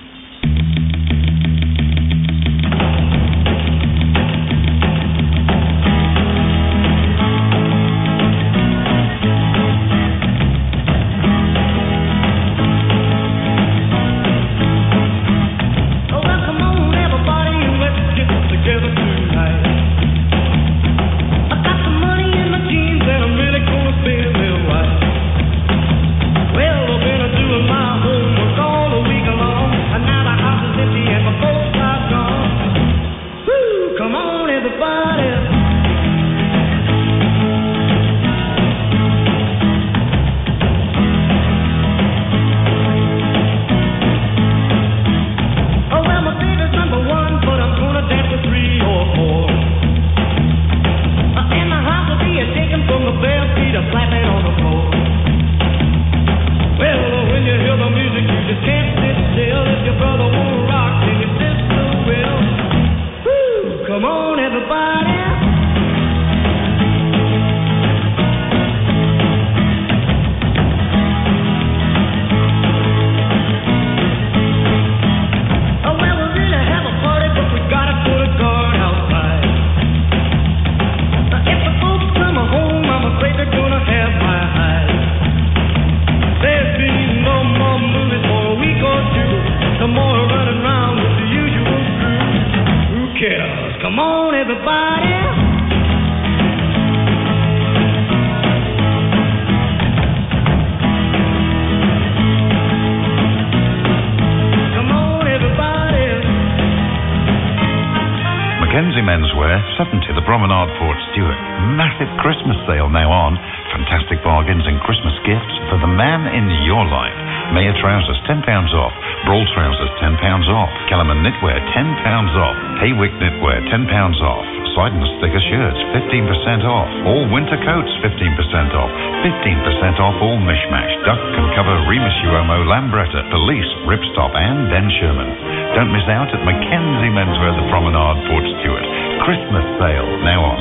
Mackenzie Menswear, seventy The Promenade, Port Stewart. Massive Christmas sale now on. Fantastic bargains and Christmas gifts for the man in your life. Mayer trousers, ten pounds off. Brawl trousers, ten pounds off. Kellerman knitwear, ten pounds off. Haywick knitwear, ten pounds off. Side and sticker shirts, fifteen percent off. All winter coats, fifteen percent off. fifteen percent off all mishmash, duck and cover, Remus Uomo, Lambretta, Police, Ripstop and Ben Sherman. Don't miss out at Mackenzie Menswear, The Promenade, Port Stewart. Christmas sale now on.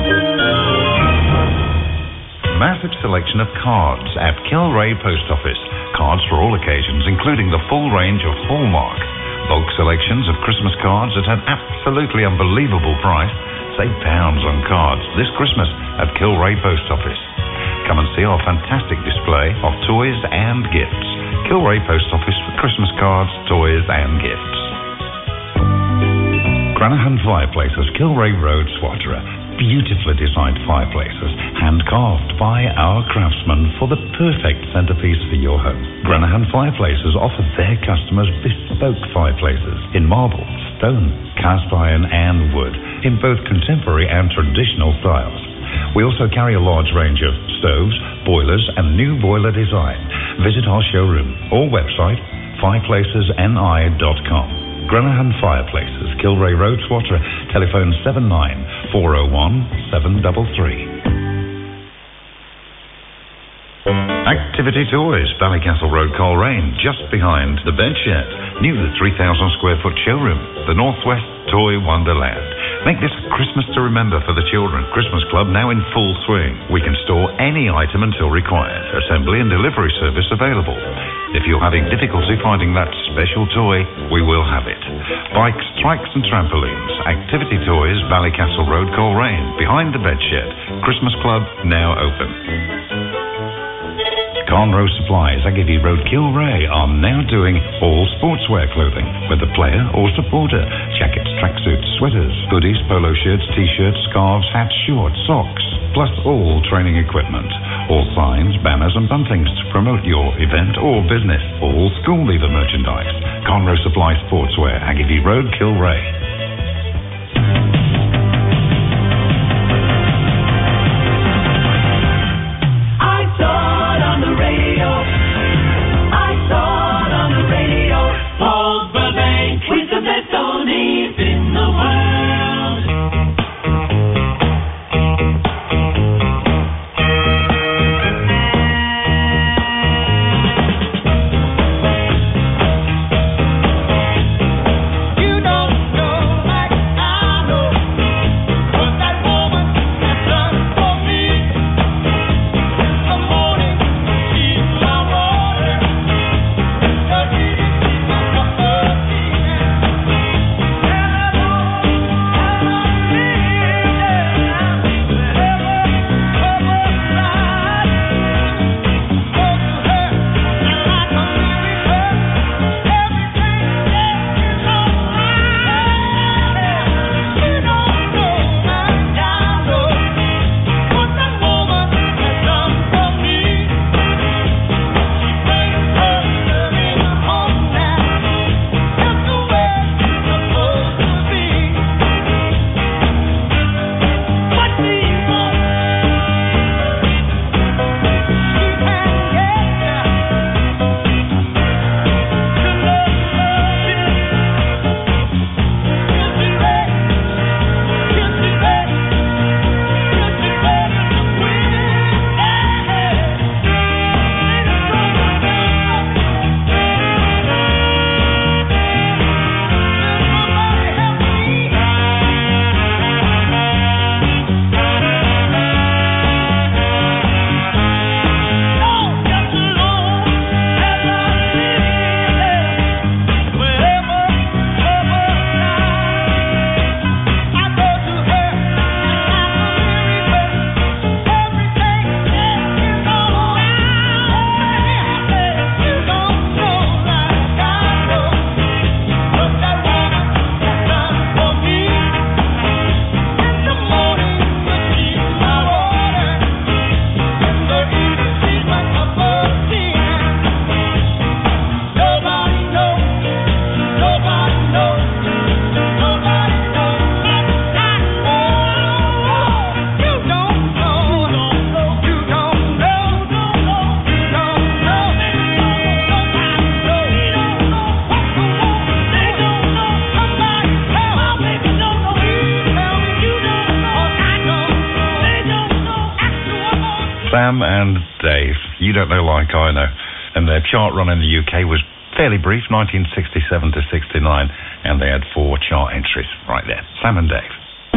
Massive selection of cards at Kilray Post Office. Cards for all occasions, including the full range of Hallmark. Bulk selections of Christmas cards at an absolutely unbelievable price. Save pounds on cards this Christmas at Kilray Post Office. Come and see our fantastic display of toys and gifts. Kilray Post Office for Christmas cards, toys and gifts. Granahan Fireplaces, Kilray Road, Swattera. Beautifully designed fireplaces, hand-carved by our craftsmen for the perfect centerpiece for your home. Granahan Fireplaces offer their customers bespoke fireplaces in marble, stone, cast iron and wood, in both contemporary and traditional styles. We also carry a large range of stoves, boilers and new boiler design. Visit our showroom or website, fireplaces n i dot com. Granahan Fireplaces, Kilray Road, Swattera. Telephone seven nine four oh one seven three three. Activity Toys, Ballycastle Road, Coleraine, just behind the Bedshed. New three thousand square foot showroom, the Northwest Toy Wonderland. Make this a Christmas to remember for the children. Christmas Club now in full swing. We can store any item until required. Assembly and delivery service available. If you're having difficulty finding that special toy, we will have it. Bikes, trikes and trampolines. Activity Toys, Ballycastle Road, Coleraine, behind the Bedshed. Christmas Club now open. Conroe Supplies, Agavie Road, Kilray, are now doing all sportswear clothing, whether player or supporter. Jackets, tracksuits, sweaters, hoodies, polo shirts, t-shirts, scarves, hats, shorts, socks, plus all training equipment. All signs, banners and buntings to promote your event or business. All school leaver merchandise. Conroe Supply Sportswear, Agavie Road, Kilray. You don't know and Dave. You don't know like I know. And their chart run in the U K was fairly brief, nineteen sixty-seven to sixty-nine, and they had four chart entries right there. Sam and Dave.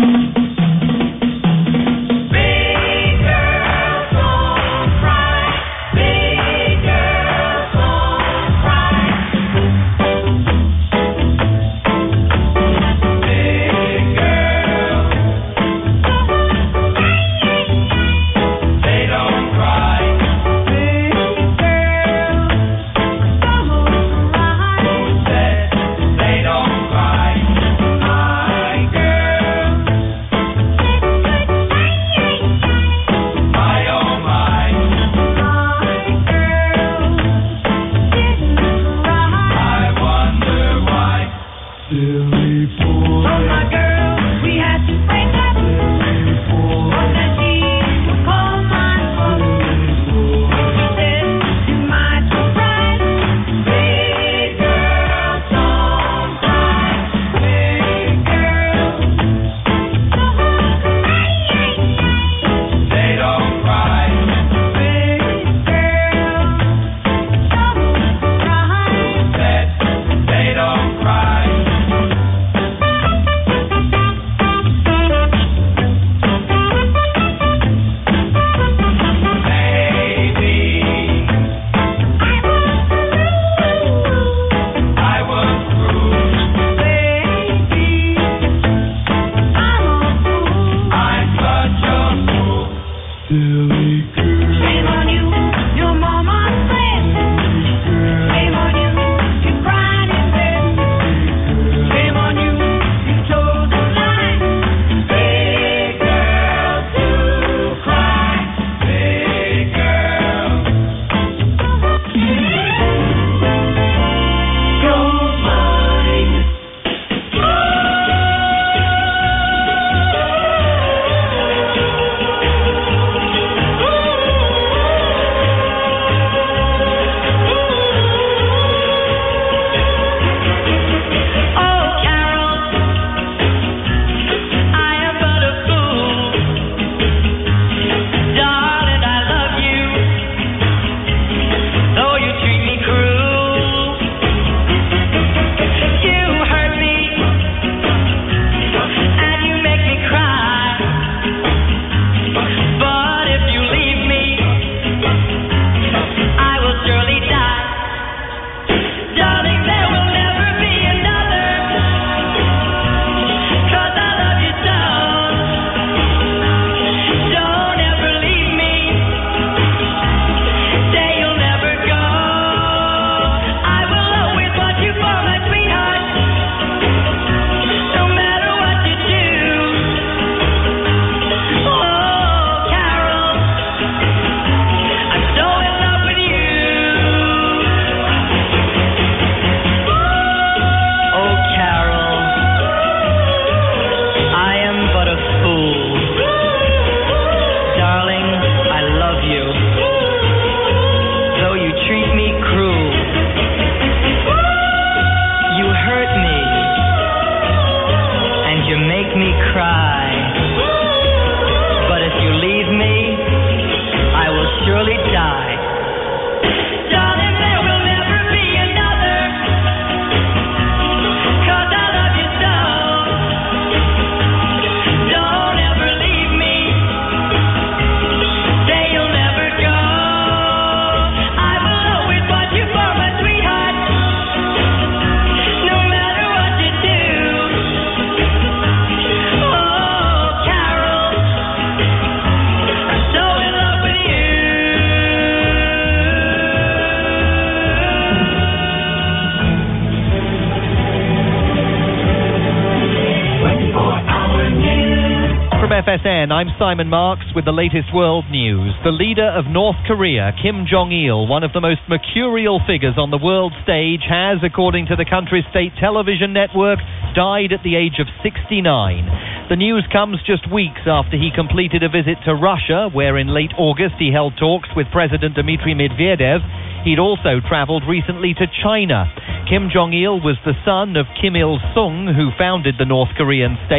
From F S N, I'm Simon Marks with the latest world news. The leader of North Korea, Kim Jong-il, one of the most mercurial figures on the world stage, has, according to the country's state television network, died at the age of sixty-nine. The news comes just weeks after he completed a visit to Russia, where in late August he held talks with President Dmitry Medvedev. He'd also travelled recently to China. Kim Jong-il was the son of Kim Il-sung, who founded the North Korean state.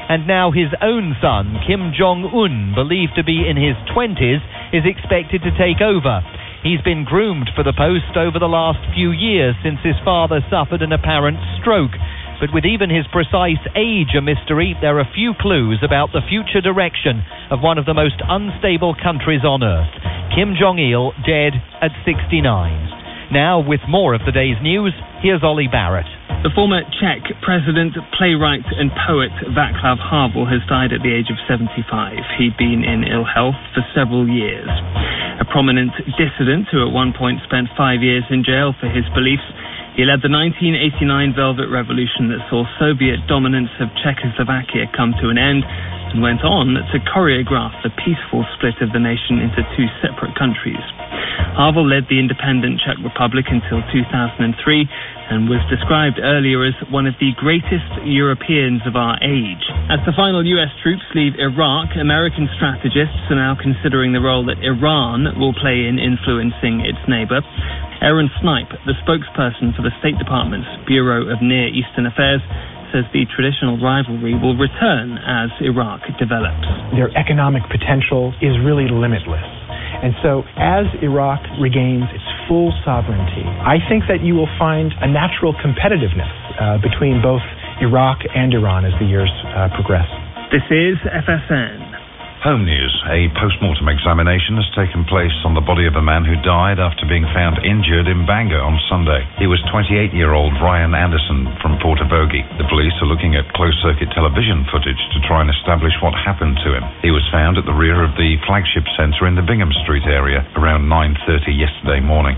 And now his own son, Kim Jong-un, believed to be in his twenties, is expected to take over. He's been groomed for the post over the last few years since his father suffered an apparent stroke. But with even his precise age a mystery, there are few clues about the future direction of one of the most unstable countries on earth. Kim Jong-il, dead at sixty-nine. Now, with more of the day's news, here's Ollie Barrett. The former Czech president, playwright and poet Václav Havel has died at the age of seventy-five. He'd been in ill health for several years. A prominent dissident who at one point spent five years in jail for his beliefs, he led the nineteen eighty-nine Velvet Revolution that saw Soviet dominance of Czechoslovakia come to an end and went on to choreograph the peaceful split of the nation into two separate countries. Havel led the independent Czech Republic until two thousand three and was described earlier as one of the greatest Europeans of our age. As the final U S troops leave Iraq, American strategists are now considering the role that Iran will play in influencing its neighbor. Aaron Snipe, the spokesperson for the State Department's Bureau of Near Eastern Affairs, says the traditional rivalry will return as Iraq develops. Their economic potential is really limitless. And so as Iraq regains its full sovereignty, I think that you will find a natural competitiveness uh, between both Iraq and Iran as the years uh, progress. This is F S N. Home news. A post-mortem examination has taken place on the body of a man who died after being found injured in Bangor on Sunday. He was twenty-eight-year-old Ryan Anderson from Portavogie. The police are looking at closed-circuit television footage to try and establish what happened to him. He was found at the rear of the flagship centre in the Bingham Street area around nine thirty yesterday morning.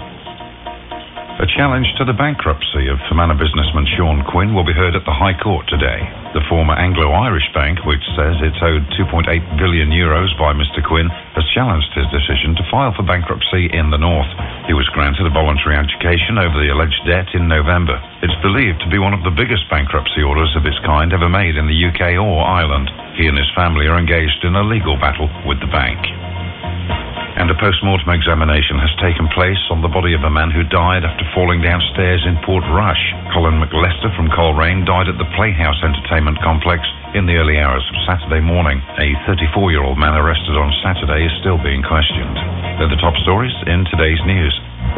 A challenge to the bankruptcy of Fermanagh businessman Sean Quinn will be heard at the High Court today. The former Anglo-Irish bank, which says it's owed two point eight billion euros by Mister Quinn, has challenged his decision to file for bankruptcy in the north. He was granted a voluntary adjudication over the alleged debt in November. It's believed to be one of the biggest bankruptcy orders of its kind ever made in the U K or Ireland. He and his family are engaged in a legal battle with the bank. And a post-mortem examination has taken place on the body of a man who died after falling downstairs in Portrush. Colin McLester from Coleraine died at the Playhouse Entertainment Complex in the early hours of Saturday morning. A thirty-four-year-old man arrested on Saturday is still being questioned. They're the top stories in today's news.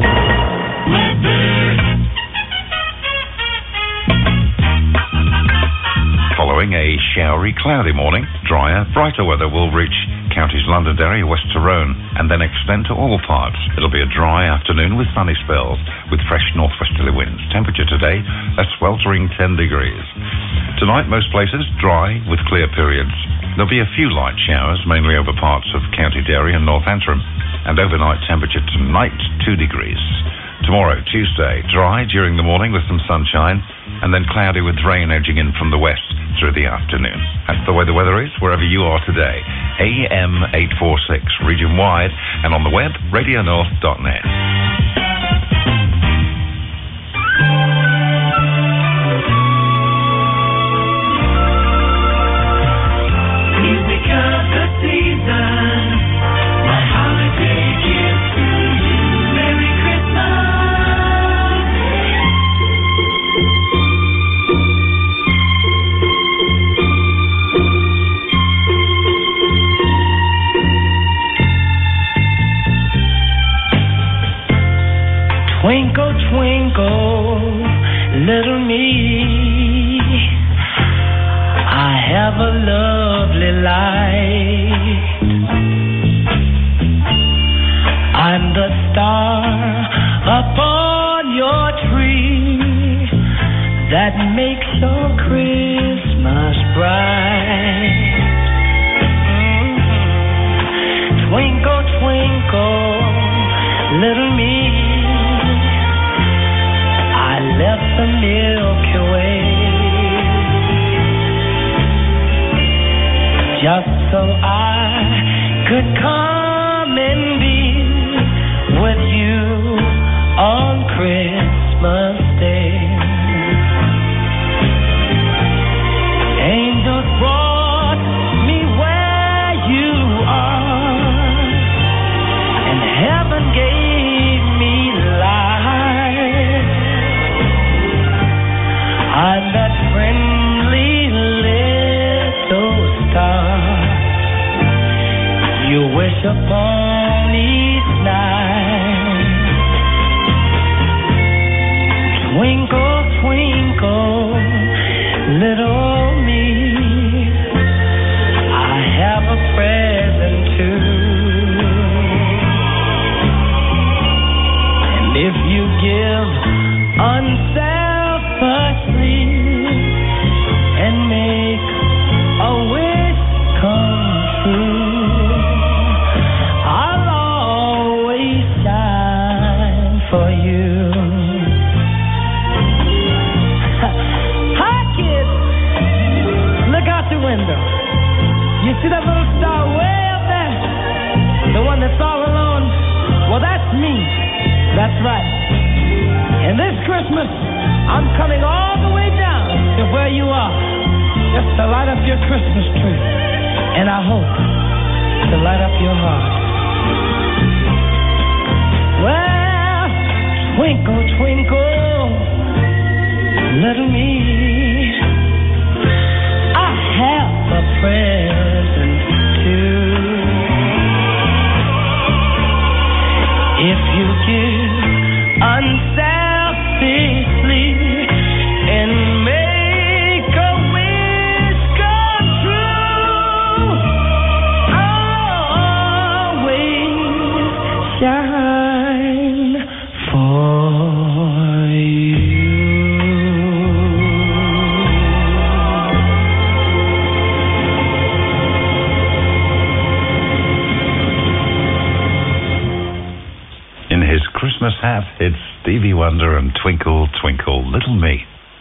Following a showery, cloudy morning, drier, brighter weather will reach counties Londonderry, West Tyrone, and then extend to all parts. It'll be a dry afternoon with sunny spells, with fresh northwesterly winds. Temperature today, a sweltering ten degrees. Tonight, most places dry with clear periods. There'll be a few light showers, mainly over parts of County Derry and North Antrim, and overnight temperature tonight, two degrees. Tomorrow, Tuesday, dry during the morning with some sunshine, and then cloudy with rain edging in from the west through the afternoon. That's the way the weather is wherever you are today. A M eight forty-six, region-wide, and on the web, radio north dot net. Music of the season, my holiday gift to you. Merry Christmas. Twinkle, twinkle, little me, I have a lovely light. I'm the star upon your tree that makes your Christmas bright. Mm-hmm. Twinkle, twinkle, little me, I left the Milky Way just so I could come and be with you on Christmas Day. Angels brought me where you are, and heaven gave me if you give unselfishly and make a wish come true, I'll always shine for you. Hi, kids. Look out the window. You see that little star way up there? The one that's all alone? Well, that's me. That's right. And this Christmas, I'm coming all the way down to where you are, just to light up your Christmas tree. And I hope to light up your heart. Well, twinkle, twinkle, little me, I have a present too. If you give unselfishly and make a wish come true, I'll always shine for you. In his Christmas hat, it's Stevie Wonder and Twinkle, Twinkle, Little Me.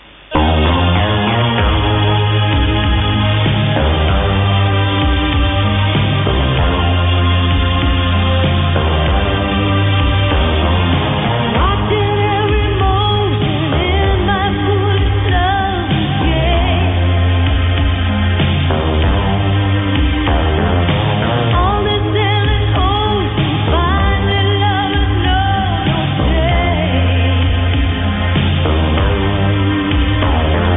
Watching every motion in my foolish love game. On this endless ocean, finding lovers know no shame.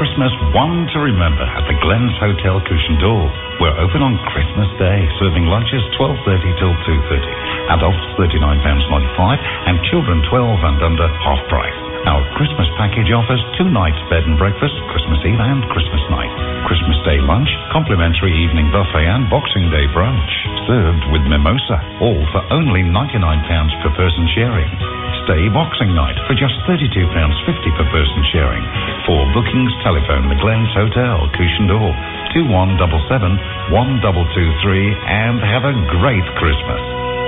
Christmas one to remember at the Glens Hotel Cushendall. We're open on Christmas Day, serving lunches twelve thirty till two thirty. Adults thirty-nine pounds ninety-five and children twelve and under half price. Our Christmas package offers two nights bed and breakfast, Christmas Eve and Christmas night. Christmas Day lunch, complimentary evening buffet and Boxing Day brunch. Served with mimosa, all for only ninety-nine pounds per person sharing. Stay Boxing Night for just thirty-two pounds fifty per person sharing. For bookings, telephone the Glens Hotel, Cushendall, two one seven seven, one two two three, and have a great Christmas.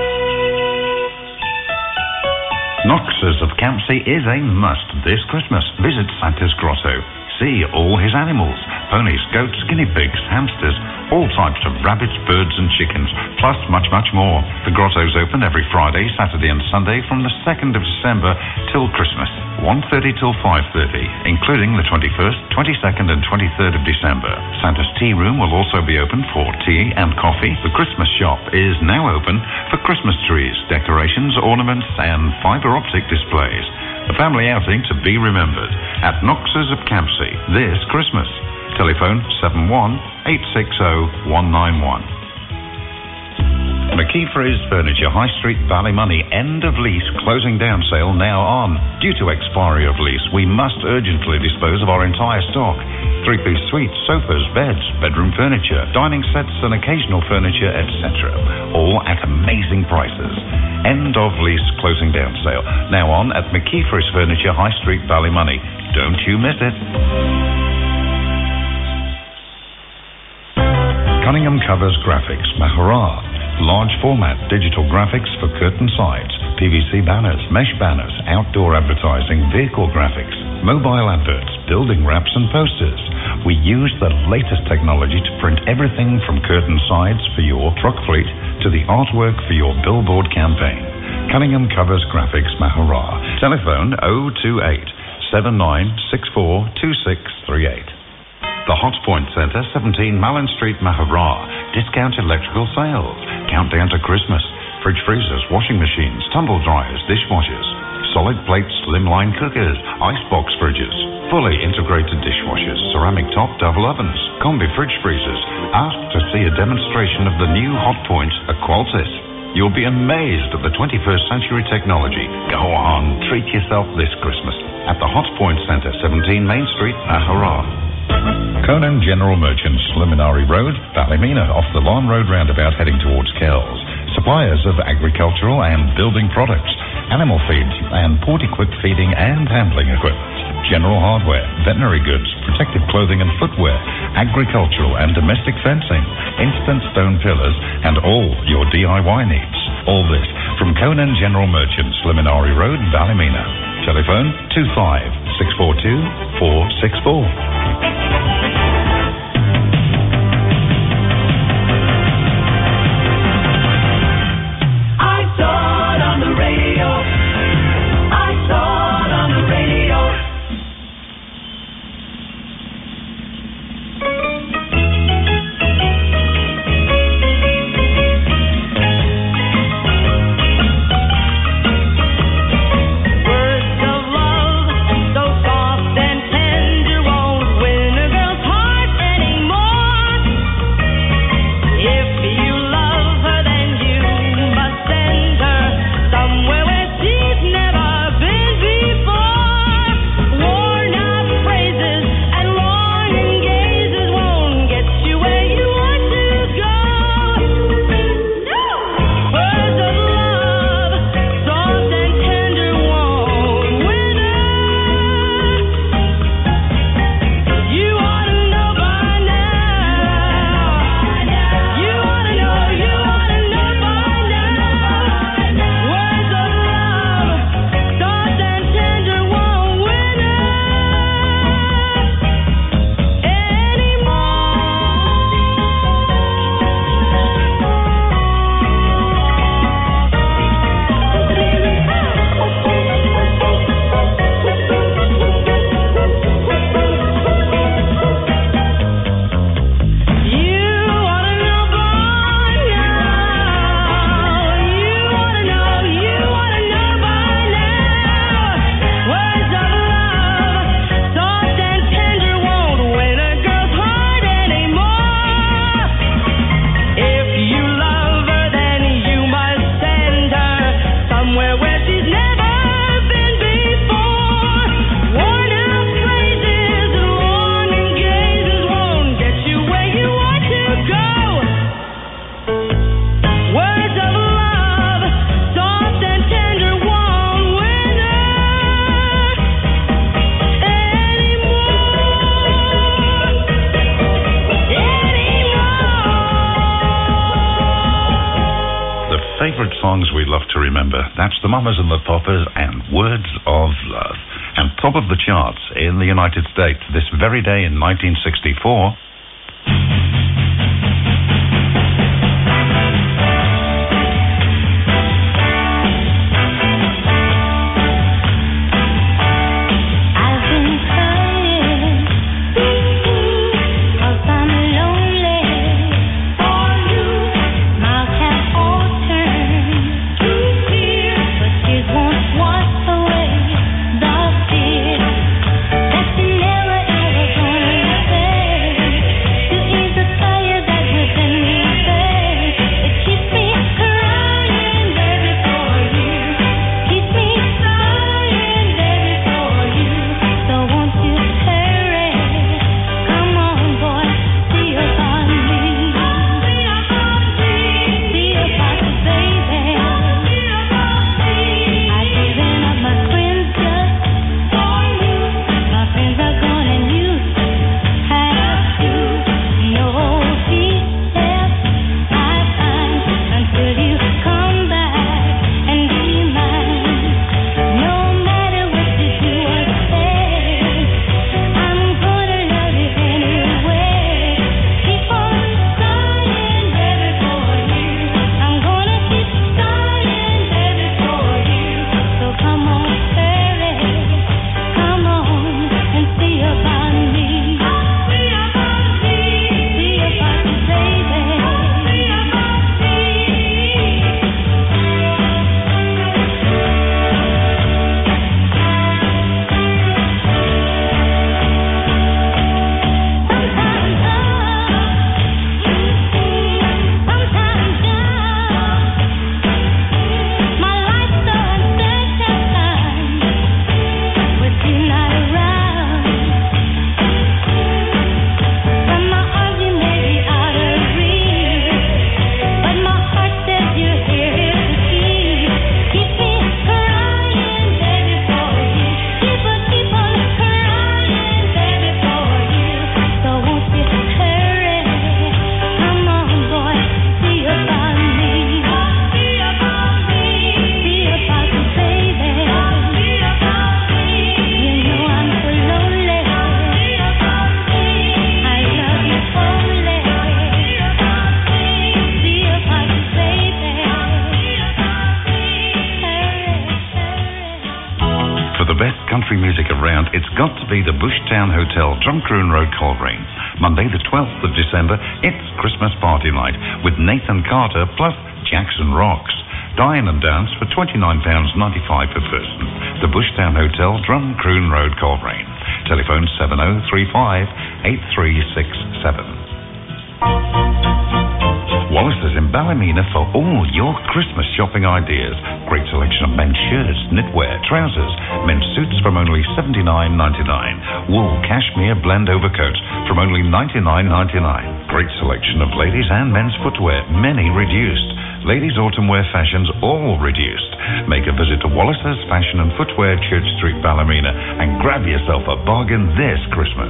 Knox's of Campsie is a must this Christmas. Visit Santa's Grotto. See all his animals, ponies, goats, guinea pigs, hamsters, all types of rabbits, birds and chickens, plus much, much more. The Grotto's open every Friday, Saturday and Sunday from the second of December till Christmas, one thirty till five thirty, including the twenty-first, twenty-second and twenty-third of December. Santa's Tea Room will also be open for tea and coffee. The Christmas shop is now open for Christmas trees, decorations, ornaments and fibre optic displays. A family outing to be remembered at Knox's of Campsie this Christmas. Telephone seven one eight six zero one nine one. McKeith's Furniture, High Street, Ballymoney, end of lease, closing down sale now on. Due to expiry of lease, we must urgently dispose of our entire stock. Three-piece suites, sofas, beds, bedroom furniture, dining sets and occasional furniture, et cetera. All at amazing prices. End of lease, closing down sale. Now on at McKeith's Furniture, High Street, Ballymoney. Don't you miss it. Cunningham Covers Graphics, Mahara. Large format digital graphics for curtain sides, P V C banners, mesh banners, outdoor advertising, vehicle graphics, mobile adverts, building wraps and posters. We use the latest technology to print everything from curtain sides for your truck fleet to the artwork for your billboard campaign. Cunningham Covers Graphics, Mahara. Telephone oh two eight, seven nine six four, two six three eight. The Hotpoint Centre, seventeen Malin Street, Mahara. Discount electrical sales. Countdown to Christmas. Fridge freezers, washing machines, tumble dryers, dishwashers. Solid plate slimline cookers, icebox fridges. Fully integrated dishwashers, ceramic top double ovens, combi fridge freezers. Ask to see a demonstration of the new Hotpoint Aqualtis. You'll be amazed at the twenty-first century technology. Go on, treat yourself this Christmas at the Hotpoint Centre, seventeen Main Street, Mahara. Conan General Merchants, Liminari Road, Ballymena, off the Lawn Road roundabout heading towards Kells. Suppliers of agricultural and building products, animal feeds and port-equipped feeding and handling equipment. General hardware, veterinary goods, protective clothing and footwear, agricultural and domestic fencing, instant stone pillars and all your D I Y needs. All this from Conan General Merchants, Liminari Road, Ballymena. Telephone two five six four two four six four. Words of love, so soft and tender, won't November. That's the Mamas and the Poppers and Words of Love. And top of the charts in the United States this very day in nineteen sixty-four. Country music around, it's got to be the Bushtown Hotel, Drumcroon Road, Coleraine. Monday the twelfth of December, it's Christmas party night with Nathan Carter plus Jackson Rocks. Dine and dance for twenty-nine pounds ninety-five per person. The Bushtown Hotel, Drumcroon Road, Coleraine. Telephone seven oh three five, eight three six seven. Wallace's in Ballymena for all your Christmas shopping ideas. Great selection of men's shirts, knitwear, trousers, men's suits from only seventy-nine ninety-nine. Wool cashmere blend overcoats from only ninety-nine ninety-nine. Great selection of ladies and men's footwear, many reduced. Ladies' autumn wear fashions all reduced. Make a visit to Wallace's Fashion and Footwear, Church Street, Ballymena, and grab yourself a bargain this Christmas.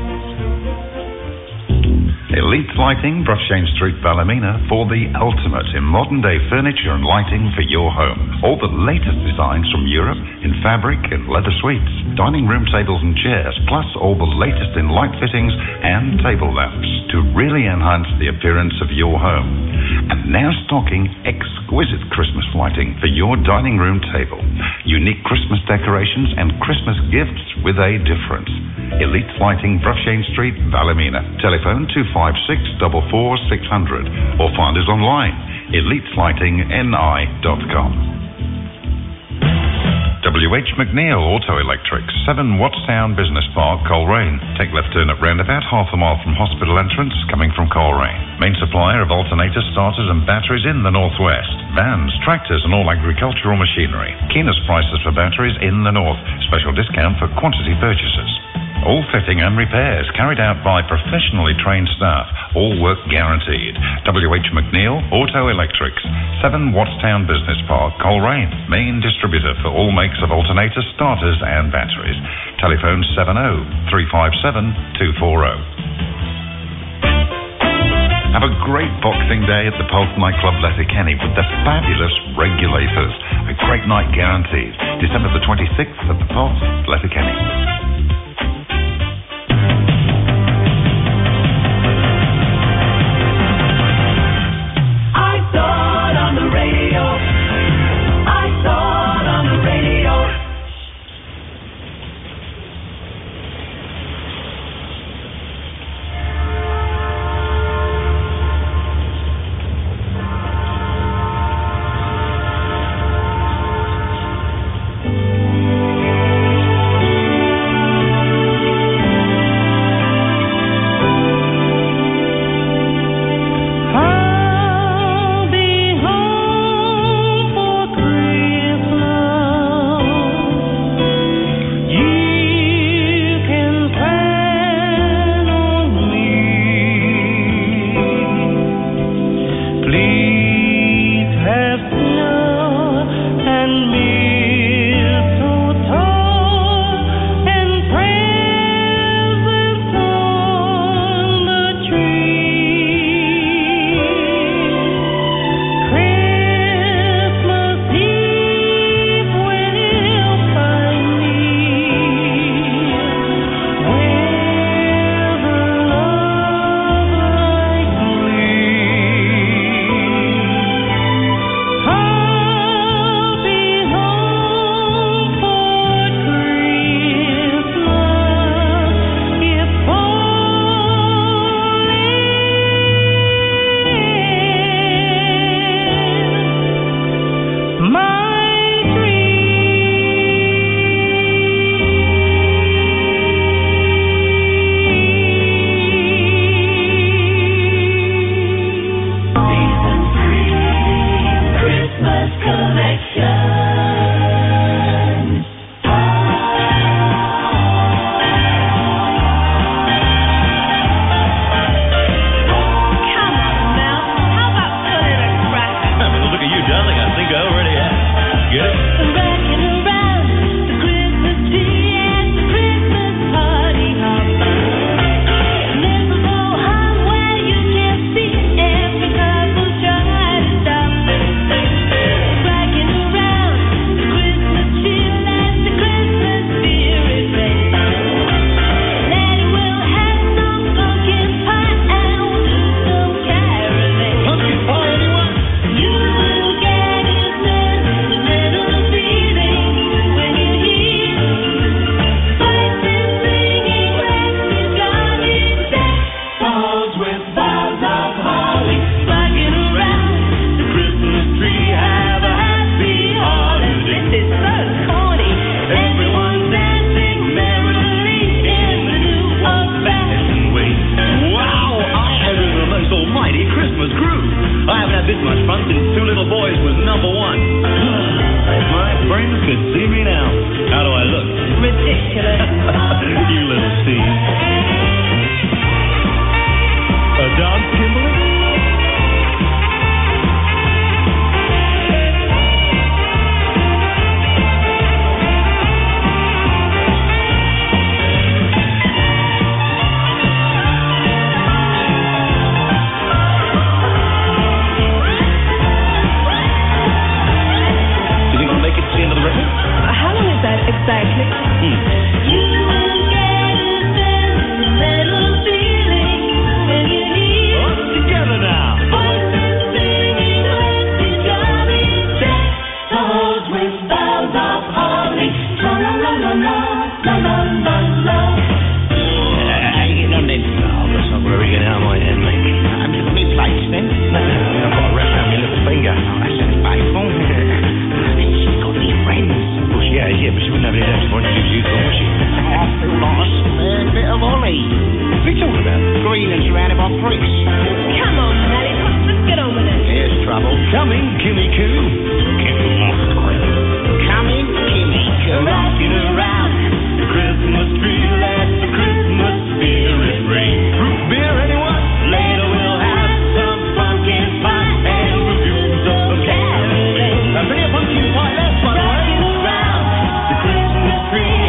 Elite Lighting, Brushane Street, Ballymena, for the ultimate in modern-day furniture and lighting for your home. All the latest designs from Europe in fabric and leather suites, dining room tables and chairs, plus all the latest in light fittings and table lamps to really enhance the appearance of your home. And now stocking exquisite Christmas lighting for your dining room table. Unique Christmas decorations and Christmas gifts with a difference. Elite Lighting, Brushane Street, Ballymena. Telephone two five six, four four six zero zero or find us online, elite lighting n i dot com. W H McNeil Auto Electrics, seven Wattstown Business Park, Coleraine. Take left turn at roundabout, half a mile from hospital entrance, coming from Coleraine. Main supplier of alternators, starters and batteries in the northwest. Vans, tractors and all agricultural machinery. Keenest prices for batteries in the north. Special discount for quantity purchases. All fitting and repairs carried out by professionally trained staff. All work guaranteed. W H McNeil Auto Electrics, seven Wattstown Business Park, Coleraine. Main distributor for all makes of alternators, starters and batteries. Telephone seven oh, three five seven, two four oh. Have a great Boxing Day at the Pulse nightclub Letterkenny with the fabulous Regulators. A with great night guaranteed. December the twenty-sixth at the Pots, Letterkenny.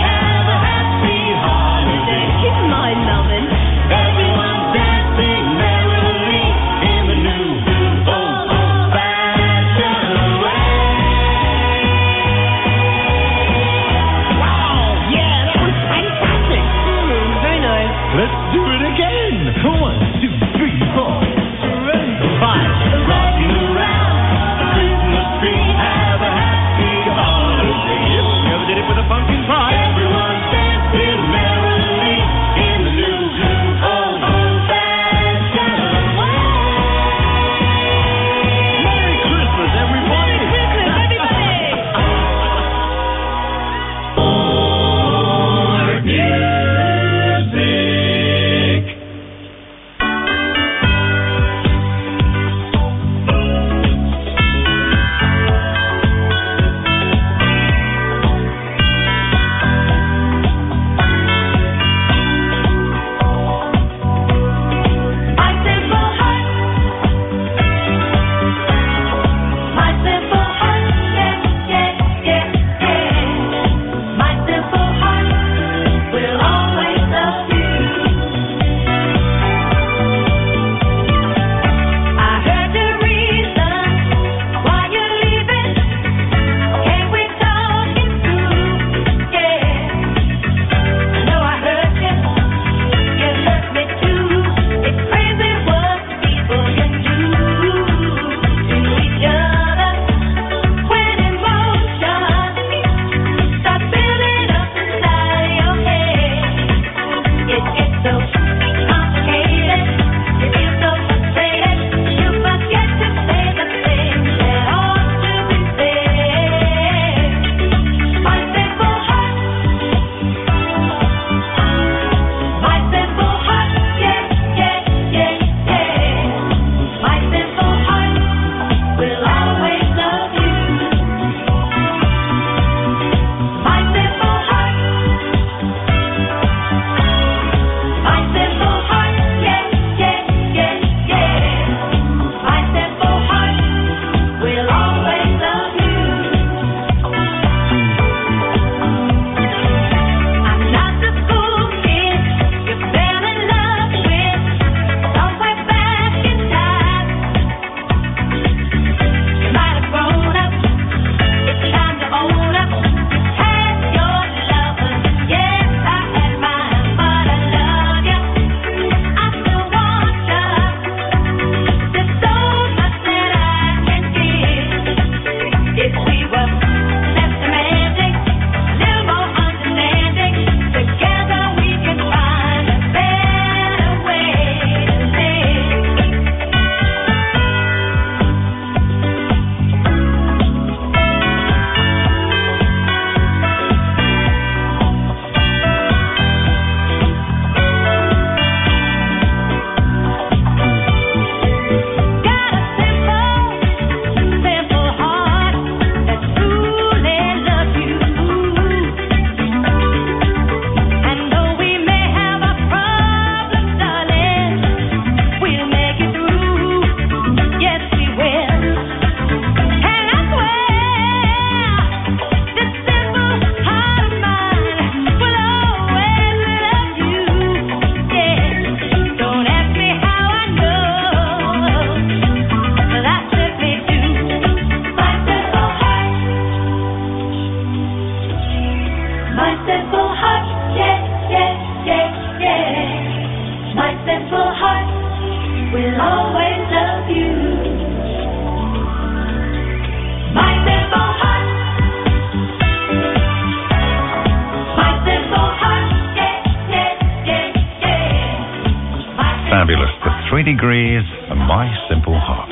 Everyone's dancing. simple heart, yeah, yeah, yeah, yeah. My simple heart will always love you. My simple heart. My simple heart, yeah, yeah, yeah, yeah. My Fabulous. The Three Degrees and My Simple Heart.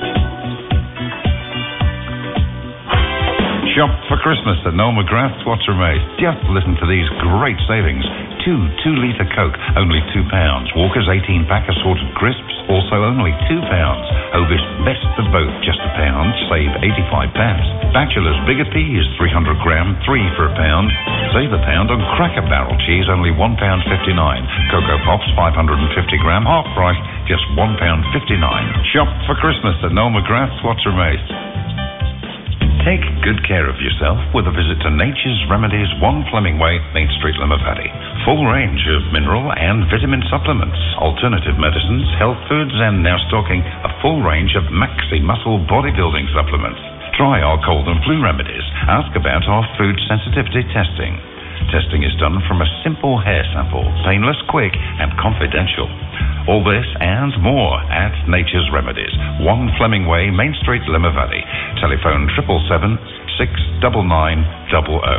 Shop for Christmas at Noel McGrath's Watermaid. Just listen to these great savings. Two two-litre Coke, only two pounds. Walker's eighteen-pack assorted crisps, also only two pounds. Hovis Best of Both, just a pound, save eighty-five pence. Bachelor's Bigger Peas, three hundred gram, three for a pound. Save a pound on Cracker Barrel cheese, only one pound fifty-nine. Cocoa Pops, five hundred fifty gram, half price, just one pound fifty-nine. Shop for Christmas at Noel McGrath's Watermaid. Take good care of yourself with a visit to Nature's Remedies, one Fleming Way, Main Street, Limavady. Full range of mineral and vitamin supplements, alternative medicines, health foods, and now stocking a full range of Maxi Muscle bodybuilding supplements. Try our cold and flu remedies. Ask about our food sensitivity testing. Testing is done from a simple hair sample, painless, quick, and confidential. All this and more at Nature's Remedies, one Fleming Way, Main Street, Limavady. Telephone triple seven six nine nine zero zero.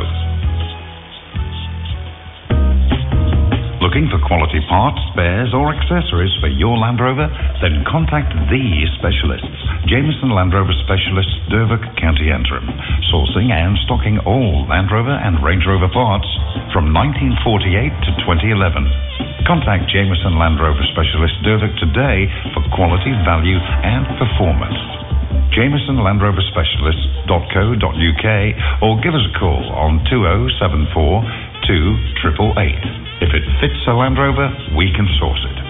Looking for quality parts, spares, or accessories for your Land Rover? Then contact these specialists. Jameson Land Rover Specialists, Dervick, County Antrim. Sourcing and stocking all Land Rover and Range Rover parts from nineteen forty-eight to twenty eleven. Contact Jameson Land Rover Specialist Dervick today for quality, value, and performance. Jameson Land Rover Specialists dot co dot uk or give us a call on two oh seven four two eight eight eight. If it fits a Land Rover, we can source it.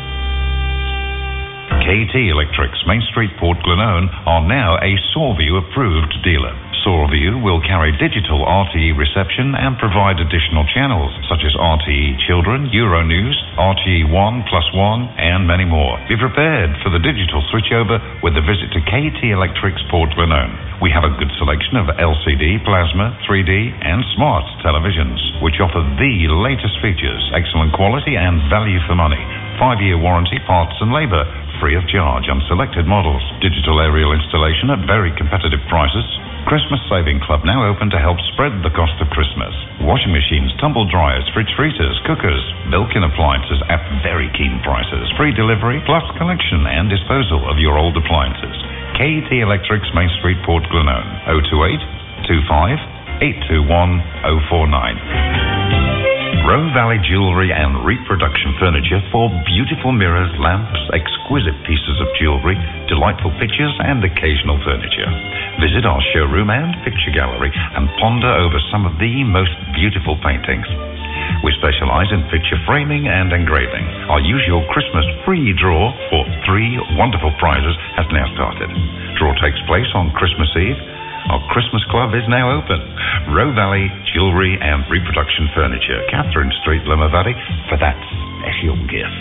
K T Electrics, Main Street, Port Glenone, are now a Sawview approved dealer. Sawview will carry digital R T E reception and provide additional channels such as R T E Children, Euronews, R T E one plus one, and many more. Be prepared for the digital switchover with a visit to K T Electrics Port Glenone. We have a good selection of L C D, plasma, three D, and smart televisions, which offer the latest features, excellent quality, and value for money. Five-year warranty, parts and labour, free of charge on selected models. Digital aerial installation at very competitive prices. Christmas Saving Club now open to help spread the cost of Christmas. Washing machines, tumble dryers, fridge freezers, cookers, built-in appliances at very keen prices. Free delivery plus collection and disposal of your old appliances. K T Electrics, Main Street, Port Glenone. oh two eight, two five, eight two one, oh four nine. Roe Valley Jewellery and Reproduction Furniture for beautiful mirrors, lamps, exquisite pieces of jewellery, delightful pictures and occasional furniture. Visit our showroom and picture gallery and ponder over some of the most beautiful paintings. We specialise in picture framing and engraving. Our usual Christmas free draw for three wonderful prizes has now started. Draw takes place on Christmas Eve. Our Christmas Club is now open. Roe Valley Jewellery and Reproduction Furniture, Catherine Street, Limavady, for that special gift.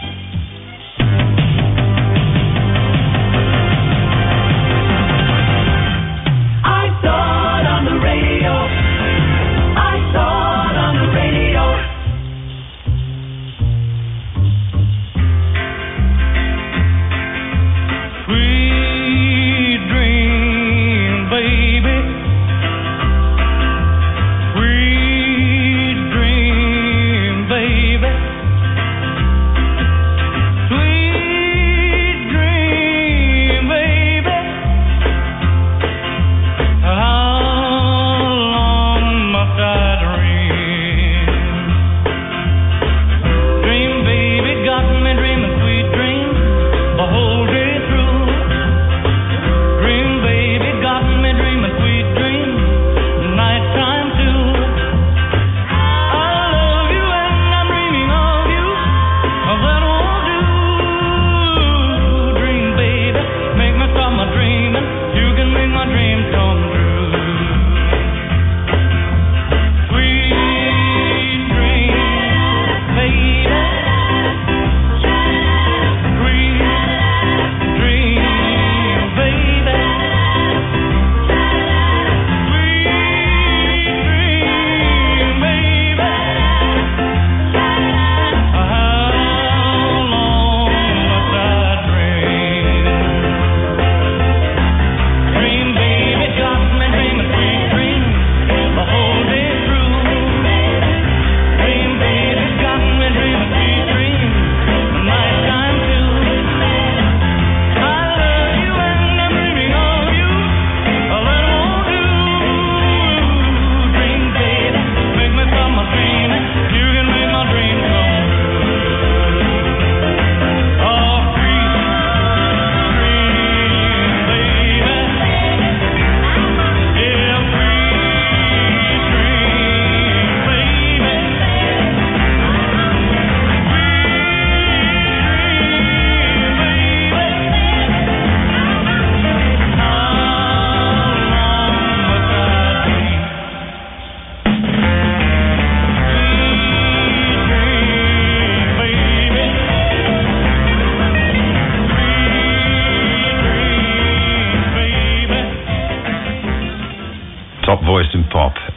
I saw it on the radio. I saw it on the radio. Sweet dream, baby. Sweet dream, baby.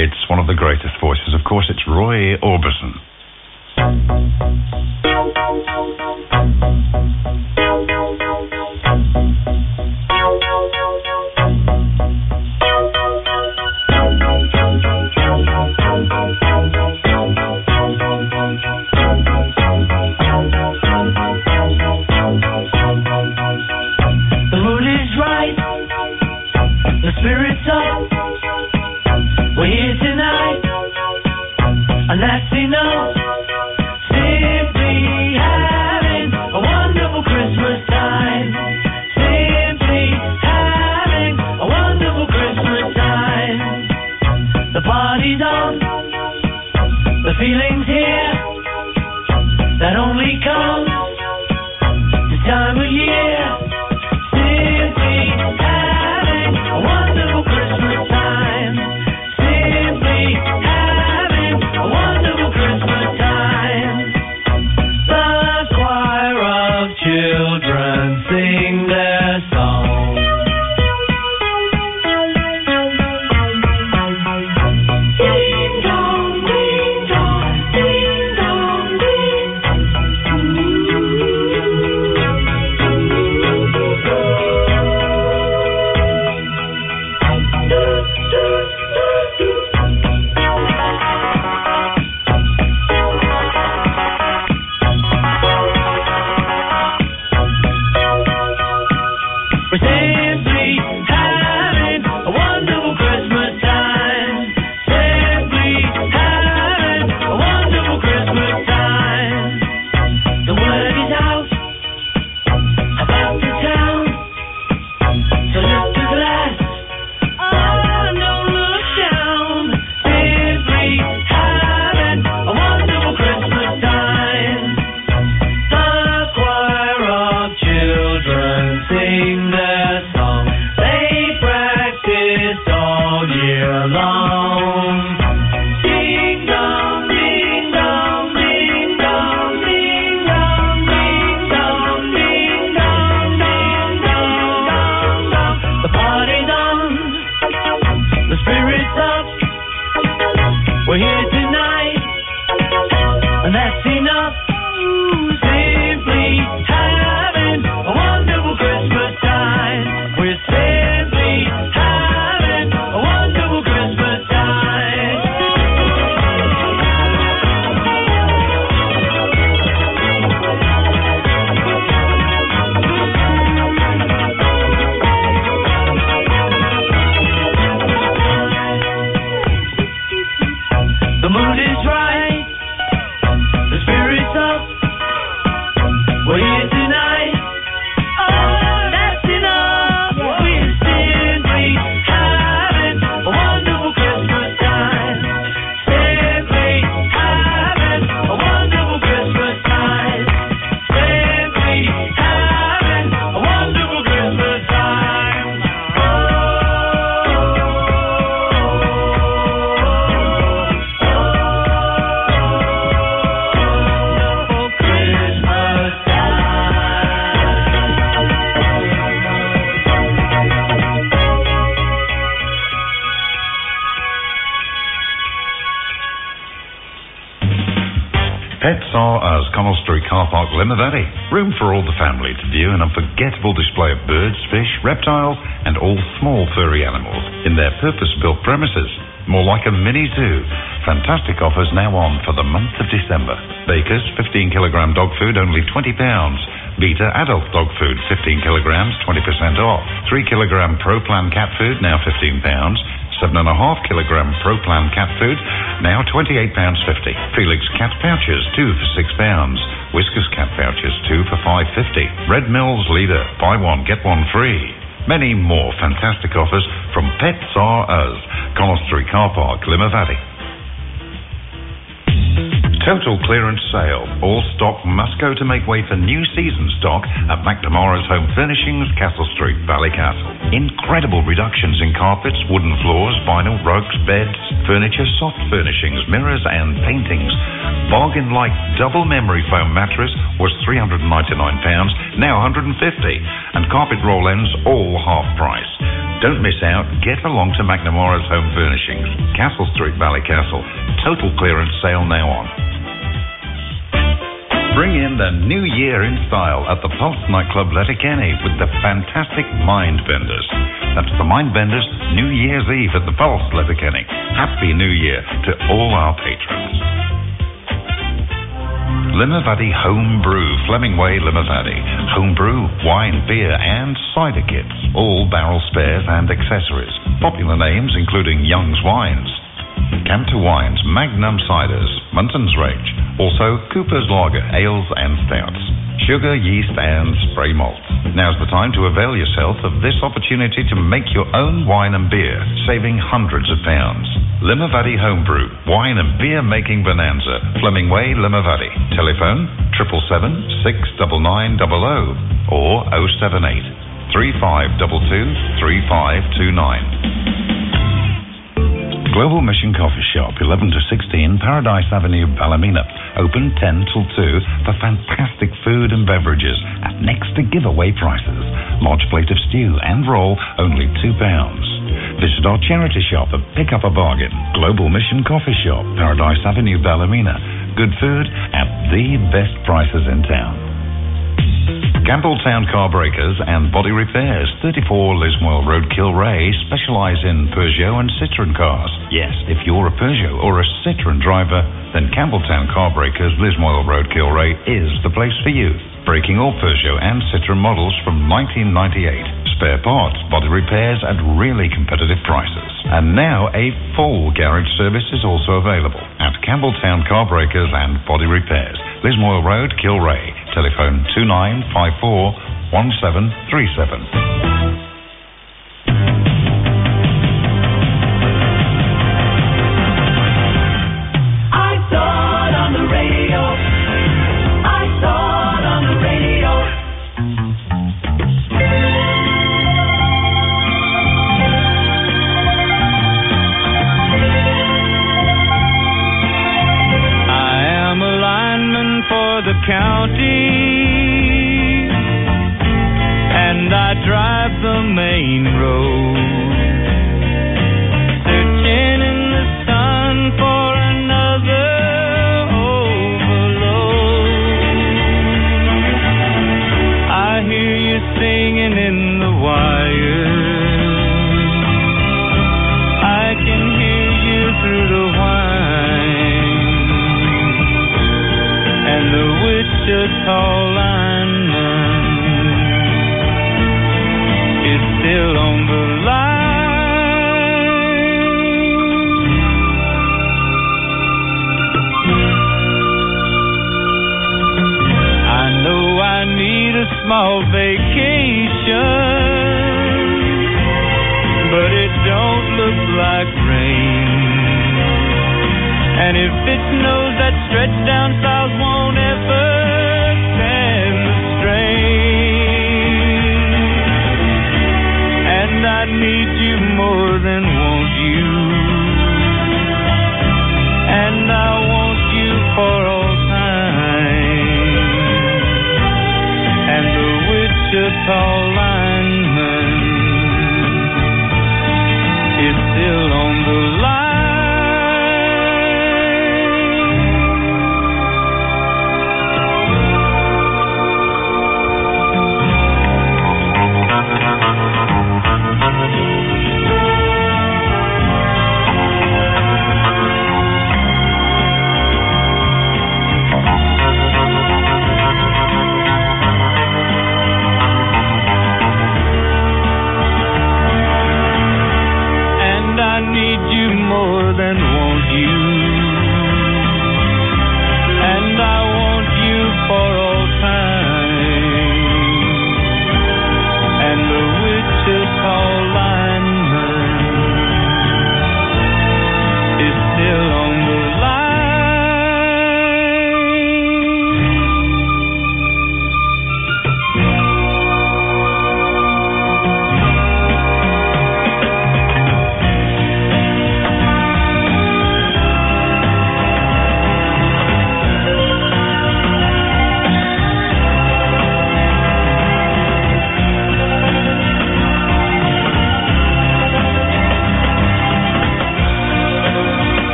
It's one of the greatest voices. Of course, it's Roy Orbison. The mood is right, the spirit's up. We're here tonight, and that's enough. Simply having a wonderful Christmas time. Simply having a wonderful Christmas time. The party's on, the feeling's here. That only comes this time of year. Simply having a wonderful Christmas time. Simply having a wonderful Christmas time. The choir of children sing their song. Ding dong, ding dong, ding dong, ding. We're simply having a wonderful Christmas time. Simply having a wonderful Christmas time. The word is out about the town. So lift a glass. Oh, don't look down. Simply having a wonderful Christmas time. The choir of children sing their song. They practice all year long. Ding dong, ding dong, ding dong, ding dong, ding dong, ding dong, ding dong, dong, dong. The party's on, the spirit's up. We're here tonight, and that's enough. Simply having a wonderful Christmas time. We're simply having a wonderful Christmas time. The mood is right, the spirit's up. We're here tonight. Oh, that's enough. We're simply having a wonderful Christmas time. Simply having a wonderful Christmas time. Simply having a wonderful Christmas time. Oh, Christmas Pets Are Us, Connell Street Car Park, Limavady. Room for all the family to view an unforgettable display of birds, fish, reptiles, and all small furry animals in their purpose-built premises. More like a mini zoo. Fantastic offers now on for the month of December. Baker's fifteen kilogram dog food, only twenty pounds. Beta adult dog food, fifteen kilograms, twenty percent off. three kilogram Pro Plan cat food, now fifteen pounds. seven point five kilogram Pro Plan cat food, now twenty-eight pounds fifty. Felix cat pouches, two for six pounds. Whiskers cat pouches, two for five fifty. Red Mills leader, buy one, get one free. Many more fantastic offers from Pets Are Us, Connell Street Car Park, Limavady. Total clearance sale. All stock must go to make way for new season stock at McNamara's Home Furnishings, Castle Street, Ballycastle. Incredible reductions in carpets, wooden floors, vinyl, rugs, beds, furniture, soft furnishings, mirrors and paintings. Bargain like double memory foam mattress was three hundred ninety-nine pounds, now one hundred fifty, and carpet roll ends all half price. Don't miss out. Get along to McNamara's Home Furnishings, Castle Street, Ballycastle. Total clearance sale now on. Bring in the new year in style at the Pulse nightclub Letterkenny with the fantastic Mind Benders. That's the Mind Benders New Year's Eve at the Pulse Letterkenny. Happy New Year to all our patrons. Limavady Home Brew, Fleming Way, Limavady. Home brew, wine, beer and cider kits. All barrel spares and accessories. Popular names including Young's Wines, Cantor Wines, Magnum Ciders, Munton's Range. Also Cooper's Lager, ales and stouts. Sugar, yeast and spray malt. Now's the time to avail yourself of this opportunity to make your own wine and beer, saving hundreds of pounds. Limavady Homebrew, wine and beer making bonanza. Fleming Way, Limavady. Telephone triple seven six nine nine zero zero or oh seven eight three five two two three five two nine. Global Mission Coffee Shop, eleven to sixteen Paradise Avenue, Ballymena. Open ten till two for fantastic food and beverages at next to giveaway prices. Large plate of stew and roll, only two pounds. Visit our charity shop and pick up a bargain. Global Mission Coffee Shop, Paradise Avenue, Ballymena. Good food at the best prices in town. Campbelltown Car Breakers and Body Repairs, thirty-four Lismore Road, Kilray, specialise in Peugeot and Citroën cars. Yes, if you're a Peugeot or a Citroën driver, then Campbelltown Car Breakers, Lismore Road, Kilray is the place for you. Breaking all Peugeot and Citroën models from nineteen ninety-eight. Spare parts, body repairs at really competitive prices. And now a full garage service is also available at Campbelltown Car Breakers and Body Repairs, Lismore Road, Kilray. Telephone two nine five four one seven three seven. I saw it on the radio. I saw it on the radio. I am a lineman for the county, and I drive the main road, searching in the sun for another overload. I hear you singing in the wire, I can hear you through the whine, and the Wichita lineman is still on the line. I know I need a small vacation, but it don't look like rain. And if it snows, that stretch down south won't ever stand the strain. And I need you more than want you, and I want you for all time. And the Wichita lineman is still on the line.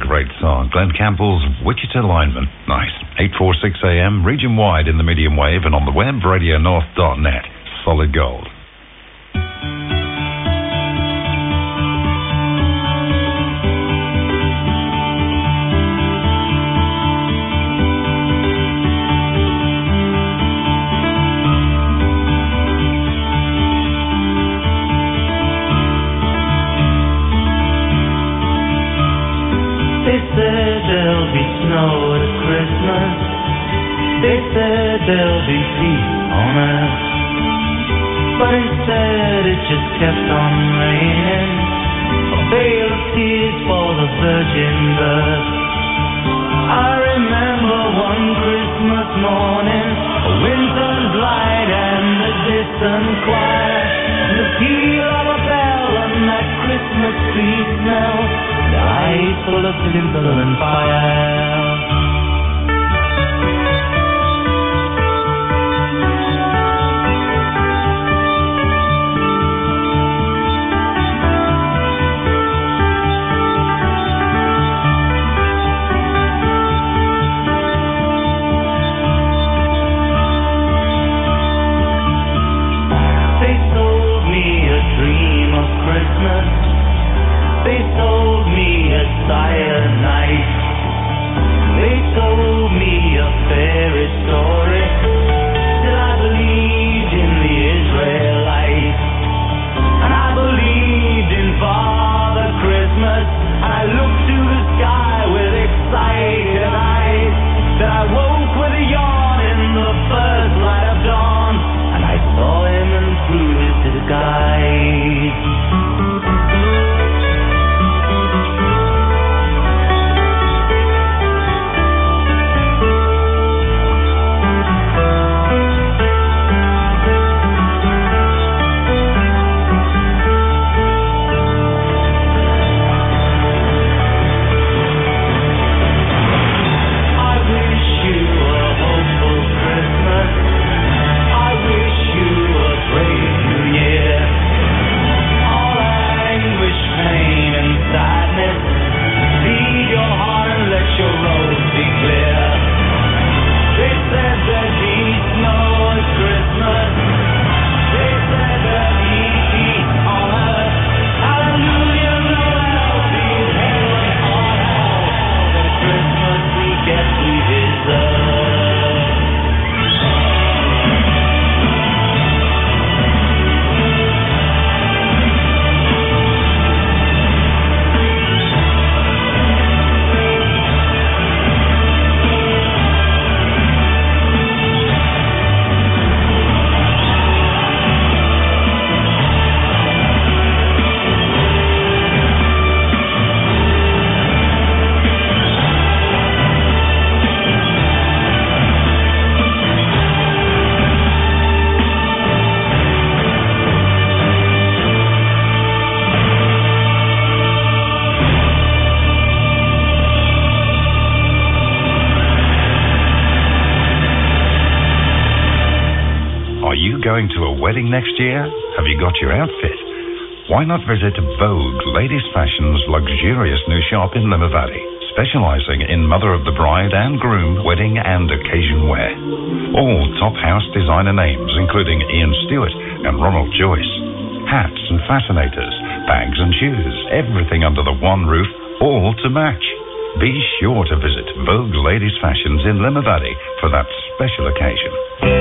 great song. Glenn Campbell's Wichita Lineman. Nice. eight forty-six A M, region-wide in the medium wave and on the web, radio north dot net. Solid gold. There'll be snow at Christmas. They said there'll be peace on earth. But instead it just kept on raining. A veil of tears for the virgin birth. I remember one Christmas morning, a winter's light and the distant choir, and the peal of a bell and that Christmas tree smell. Eyes full of tinsel and fire. They sold me a dream of Christmas. They sold me a silent night. They told me a fairy story till I believed in the Israelites. And I believed in Father Christmas. And I looked to the sky with excited eyes. Then I woke with a yawn in the first light of dawn. And I saw him and through his disguise. Going to a wedding next year? Have you got your outfit? Why not visit Vogue Ladies Fashion's luxurious new shop in Lima Valley, specializing in mother of the bride and groom wedding and occasion wear. All top house designer names, including Ian Stewart and Ronald Joyce. Hats and fascinators, bags and shoes, everything under the one roof, all to match. Be sure to visit Vogue Ladies Fashions in Lima Valley for that special occasion.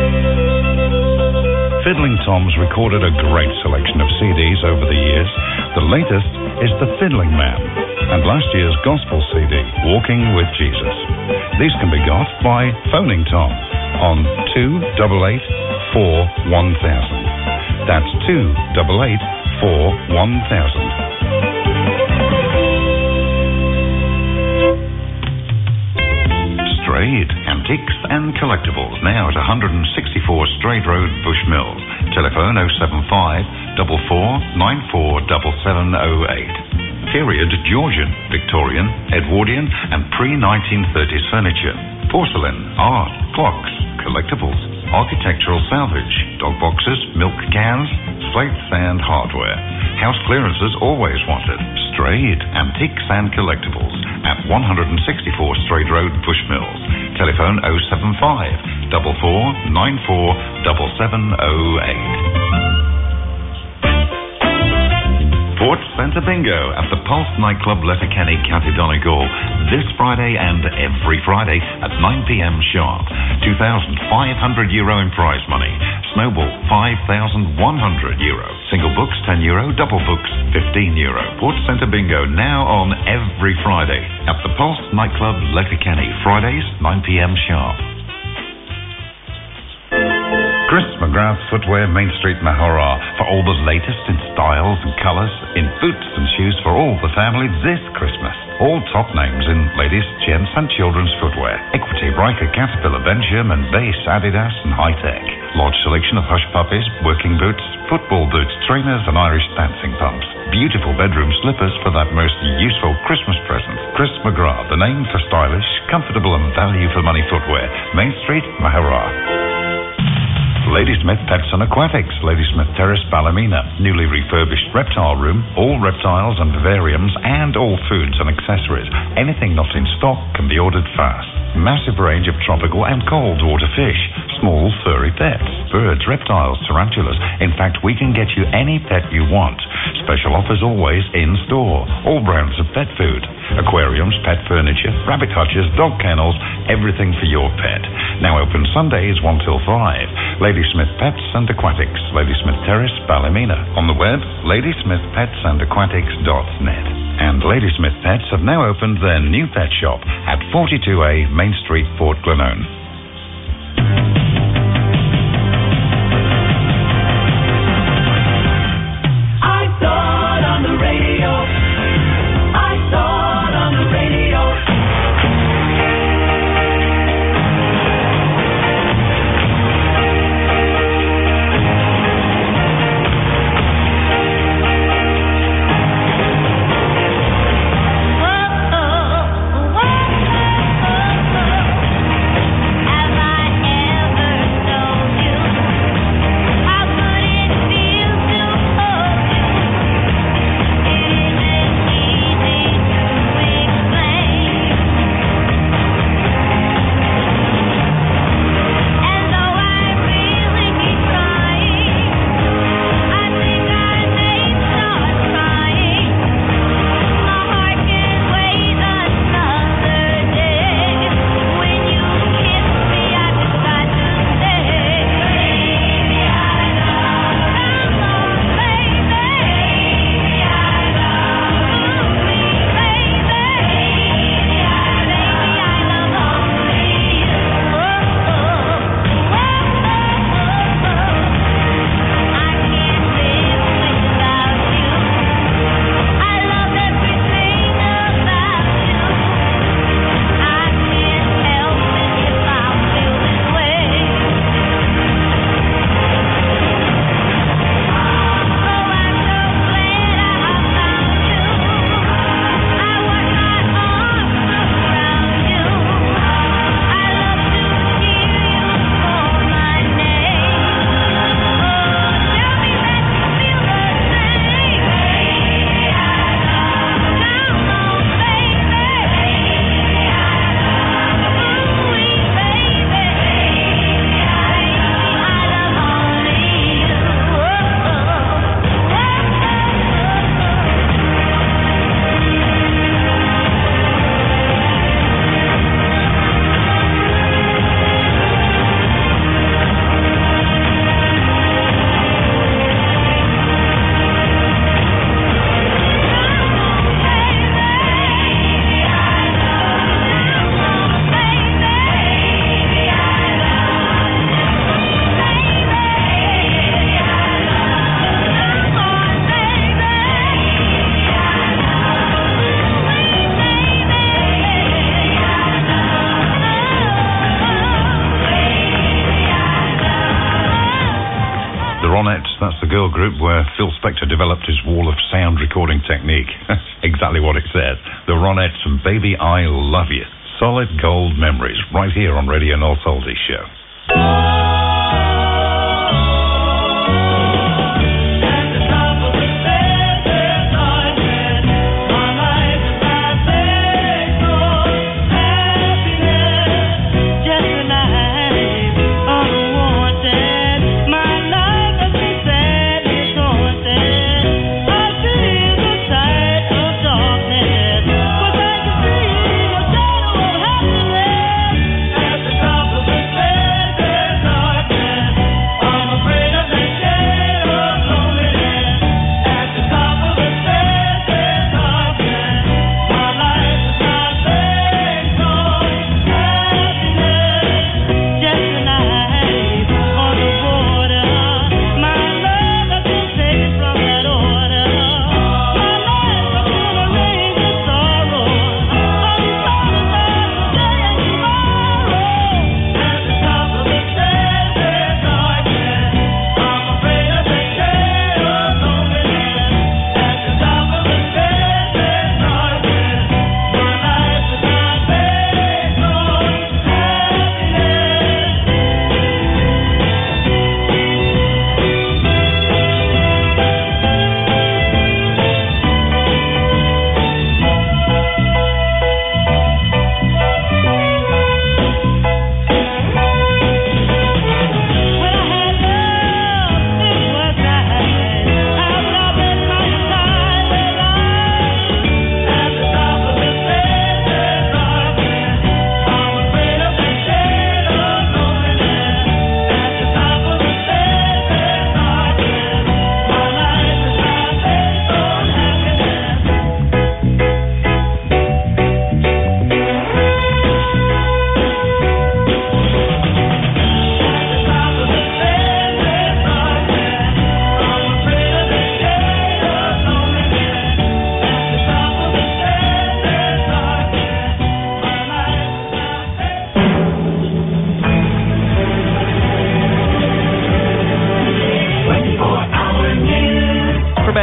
Fiddling Tom's recorded a great selection of C Ds over the years. The latest is The Fiddling Man and last year's gospel C D, Walking with Jesus. These can be got by phoning Tom on two eight eight four one thousand. That's two eight eight four one thousand. Strayed, antiques and collectibles, now at one sixty-four Strayed Road, Bushmill. Telephone oh seven five, four four, nine four seven seven oh eight. Period Georgian, Victorian, Edwardian and pre nineteen thirties furniture, porcelain, art, clocks, collectibles. architectural salvage, dog boxes, milk cans, slates and hardware. House clearances always wanted. Strayed, antiques and collectibles at one sixty-four Strayed Road, Bushmills. Telephone oh seven five, four four nine four seven seven oh eight. Fort Centre Bingo at the Pulse nightclub, Letterkenny, County Donegal, this Friday and every Friday at nine p.m. sharp. two thousand five hundred euro in prize money. Snowball, five thousand one hundred euro. Single books, ten euro. Double books, fifteen euro. Fort Centre Bingo now on every Friday at the Pulse nightclub, Letterkenny, Fridays, nine p.m. sharp. Chris McGrath Footwear, Main Street, Mahara, for all the latest in styles and colours, in boots and shoes for all the family this Christmas. All top names in ladies, gents and children's footwear. Equity, Riker, Caterpillar, Ben Sherman, Base, Adidas and High-Tech. Large selection of hush puppies, working boots, football boots, trainers and Irish dancing pumps. Beautiful bedroom slippers for that most useful Christmas present. Chris McGrath, the name for stylish, comfortable and value for money footwear. Main Street, Mahara. Ladysmith Pets and Aquatics, Ladysmith Terrace, Ballymena. Newly refurbished reptile room, all reptiles and vivariums and all foods and accessories. Anything not in stock can be ordered fast. Massive range of tropical and cold water fish. Small furry pets, birds, reptiles, tarantulas. In fact, we can get you any pet you want. Special offers always in store. All brands of pet food. Aquariums, pet furniture, rabbit hutches, dog kennels, everything for your pet. Now open Sundays one till five. Ladysmith Pets and Aquatics, Ladysmith Terrace, Ballymena. On the web, ladysmith pets and aquatics dot net. And Ladysmith Pets have now opened their new pet shop at forty-two A Main Street, Port Glenone. I saw it on the radio. I saw it on the radio. That's the girl group where Phil Spector developed his wall of sound recording technique. Exactly what it says. The Ronettes and Baby I Love You. Solid gold memories right here on Radio North Oldies Show.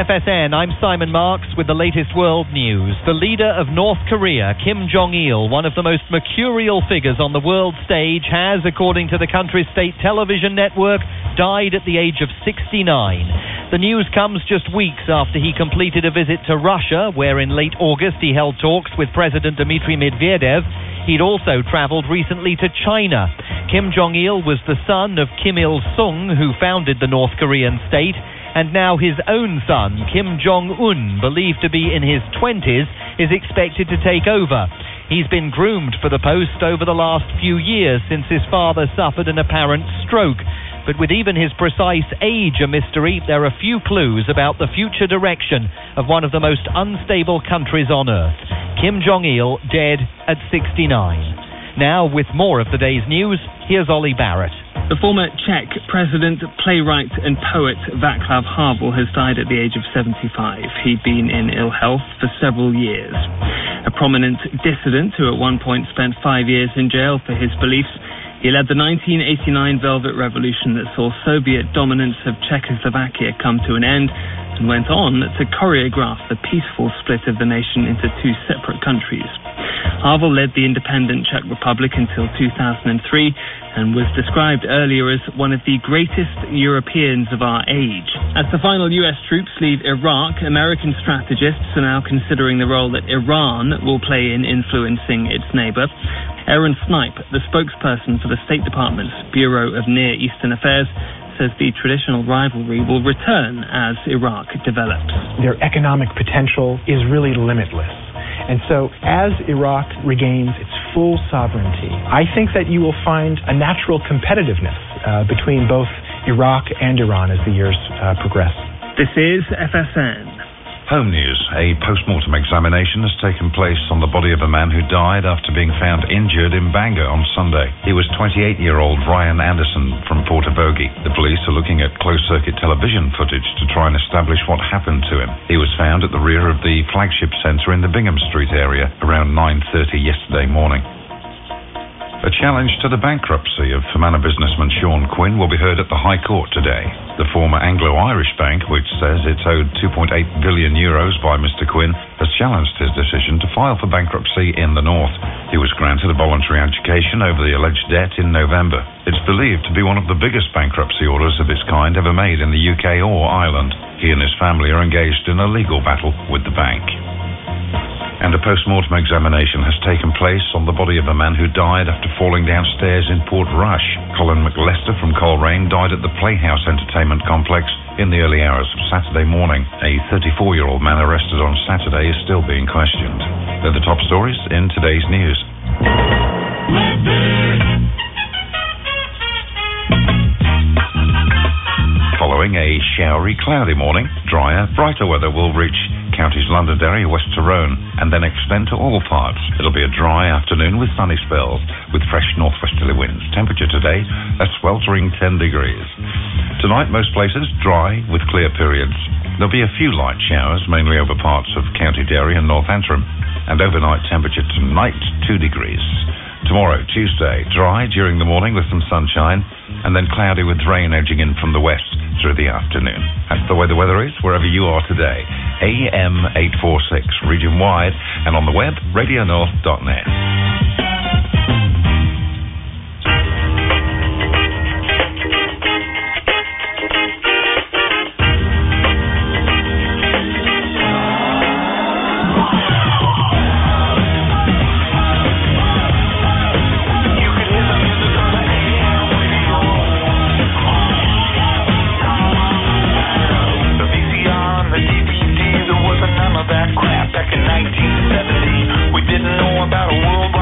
F S N, I'm Simon Marks with the latest world news. The leader of North Korea, Kim Jong-il, one of the most mercurial figures on the world stage, has, according to the country's state television network, died at the age of sixty-nine. The news comes just weeks after he completed a visit to Russia, where in late August he held talks with President Dmitry Medvedev. He'd also travelled recently to China. Kim Jong-il was the son of Kim Il-sung, who founded the North Korean state, and now his own son, Kim Jong-un, believed to be in his twenties, is expected to take over. He's been groomed for the post over the last few years since his father suffered an apparent stroke. But with even his precise age a mystery, there are few clues about the future direction of one of the most unstable countries on earth. Kim Jong-il dead at sixty-nine. Now, with more of the day's news, here's Ollie Barrett. The former Czech president, playwright and poet Václav Havel has died at the age of seventy-five. He'd been in ill health for several years. A prominent dissident who at one point spent five years in jail for his beliefs, he led the nineteen eighty-nine Velvet Revolution that saw Soviet dominance of Czechoslovakia come to an end and went on to choreograph the peaceful split of the nation into two separate countries. Havel led the independent Czech Republic until two thousand three and was described earlier as one of the greatest Europeans of our age. As the final U S troops leave Iraq, American strategists are now considering the role that Iran will play in influencing its neighbour. Aaron Snipe, the spokesperson for the State Department's Bureau of Near Eastern Affairs, says the traditional rivalry will return as Iraq develops. Their economic potential is really limitless. And so as Iraq regains its full sovereignty, I think that you will find a natural competitiveness uh, between both Iraq and Iran as the years uh, progress. This is F S N. Home news. A post-mortem examination has taken place on the body of a man who died after being found injured in Bangor on Sunday. He was twenty-eight-year-old Ryan Anderson from Portavogie. The police are looking at closed-circuit television footage to try and establish what happened to him. He was found at the rear of the flagship centre in the Bingham Street area around nine thirty yesterday morning. A challenge to the bankruptcy of Fermanagh businessman Sean Quinn will be heard at the High Court today. The former Anglo-Irish bank, which says it's owed two point eight billion euros by Mister Quinn, has challenged his decision to file for bankruptcy in the north. He was granted a voluntary education over the alleged debt in November. It's believed to be one of the biggest bankruptcy orders of its kind ever made in the U K or Ireland. He and his family are engaged in a legal battle with the bank. And a post-mortem examination has taken place on the body of a man who died after falling downstairs in Portrush. Colin McLester from Coleraine died at the Playhouse Entertainment Complex in the early hours of Saturday morning. A thirty-four-year-old man arrested on Saturday is still being questioned. They're the top stories in today's news. Following a showery, cloudy morning, drier, brighter weather will reach counties Londonderry, West Tyrone, and then extend to all parts. It'll be a dry afternoon with sunny spells, with fresh northwesterly winds. Temperature today, a sweltering ten degrees. Tonight, most places dry with clear periods. There'll be a few light showers, mainly over parts of County Derry and North Antrim, and overnight temperature tonight, two degrees. Tomorrow, Tuesday, dry during the morning with some sunshine, and then cloudy with rain edging in from the west through the afternoon. That's the way the weather is wherever you are today. A M eight forty-six, region-wide, and on the web, radio north dot net. Back in nineteen seventy, we didn't know about a world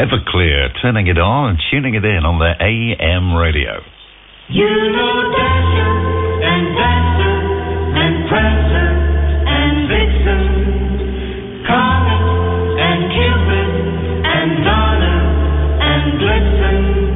Everclear, turning it on and tuning it in on their A M radio. You know Dasher and Dancer and Prancer and Vixen, Comet and Cupid and Donner and Blitzen.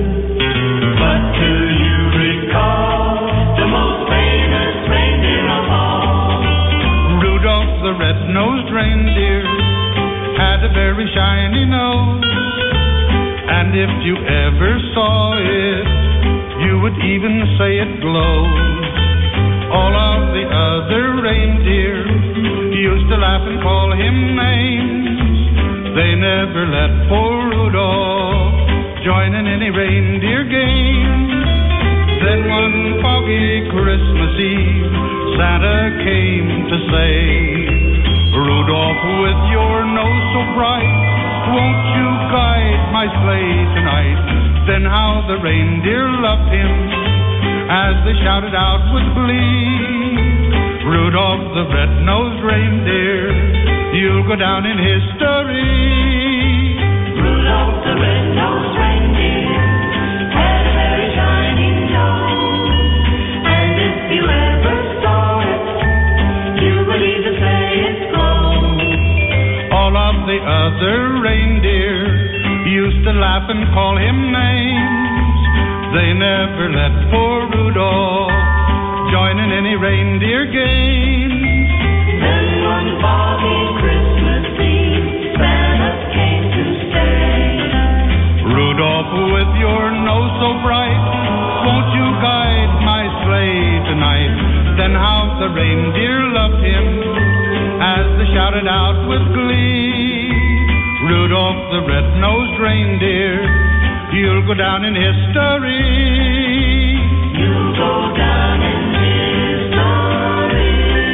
But do you recall the most famous reindeer of all? Rudolph the red-nosed reindeer had a very shiny nose, and if you ever saw it, you would even say it glows. All of the other reindeer used to laugh and call him names. They never let poor Rudolph join in any reindeer game. Then one foggy Christmas Eve, Santa came to say, Rudolph, with your nose so bright, won't you guide my sleigh tonight? Then how the reindeer loved him as they shouted out with glee, Rudolph the red-nosed reindeer, you'll go down in history. Rudolph the red-nosed reindeer had a very shiny nose, and if you ever saw it, you would even say it's gold. All of the other reindeer used to laugh and call him names. They never let poor Rudolph join in any reindeer games. Then one foggy Christmas Eve, Santa came to stay. Rudolph, with your nose so bright, won't you guide my sleigh tonight? Then how the reindeer loved him as they shouted out with glee, Rudolph the red-nosed reindeer, you'll go down in history. You'll go down in history.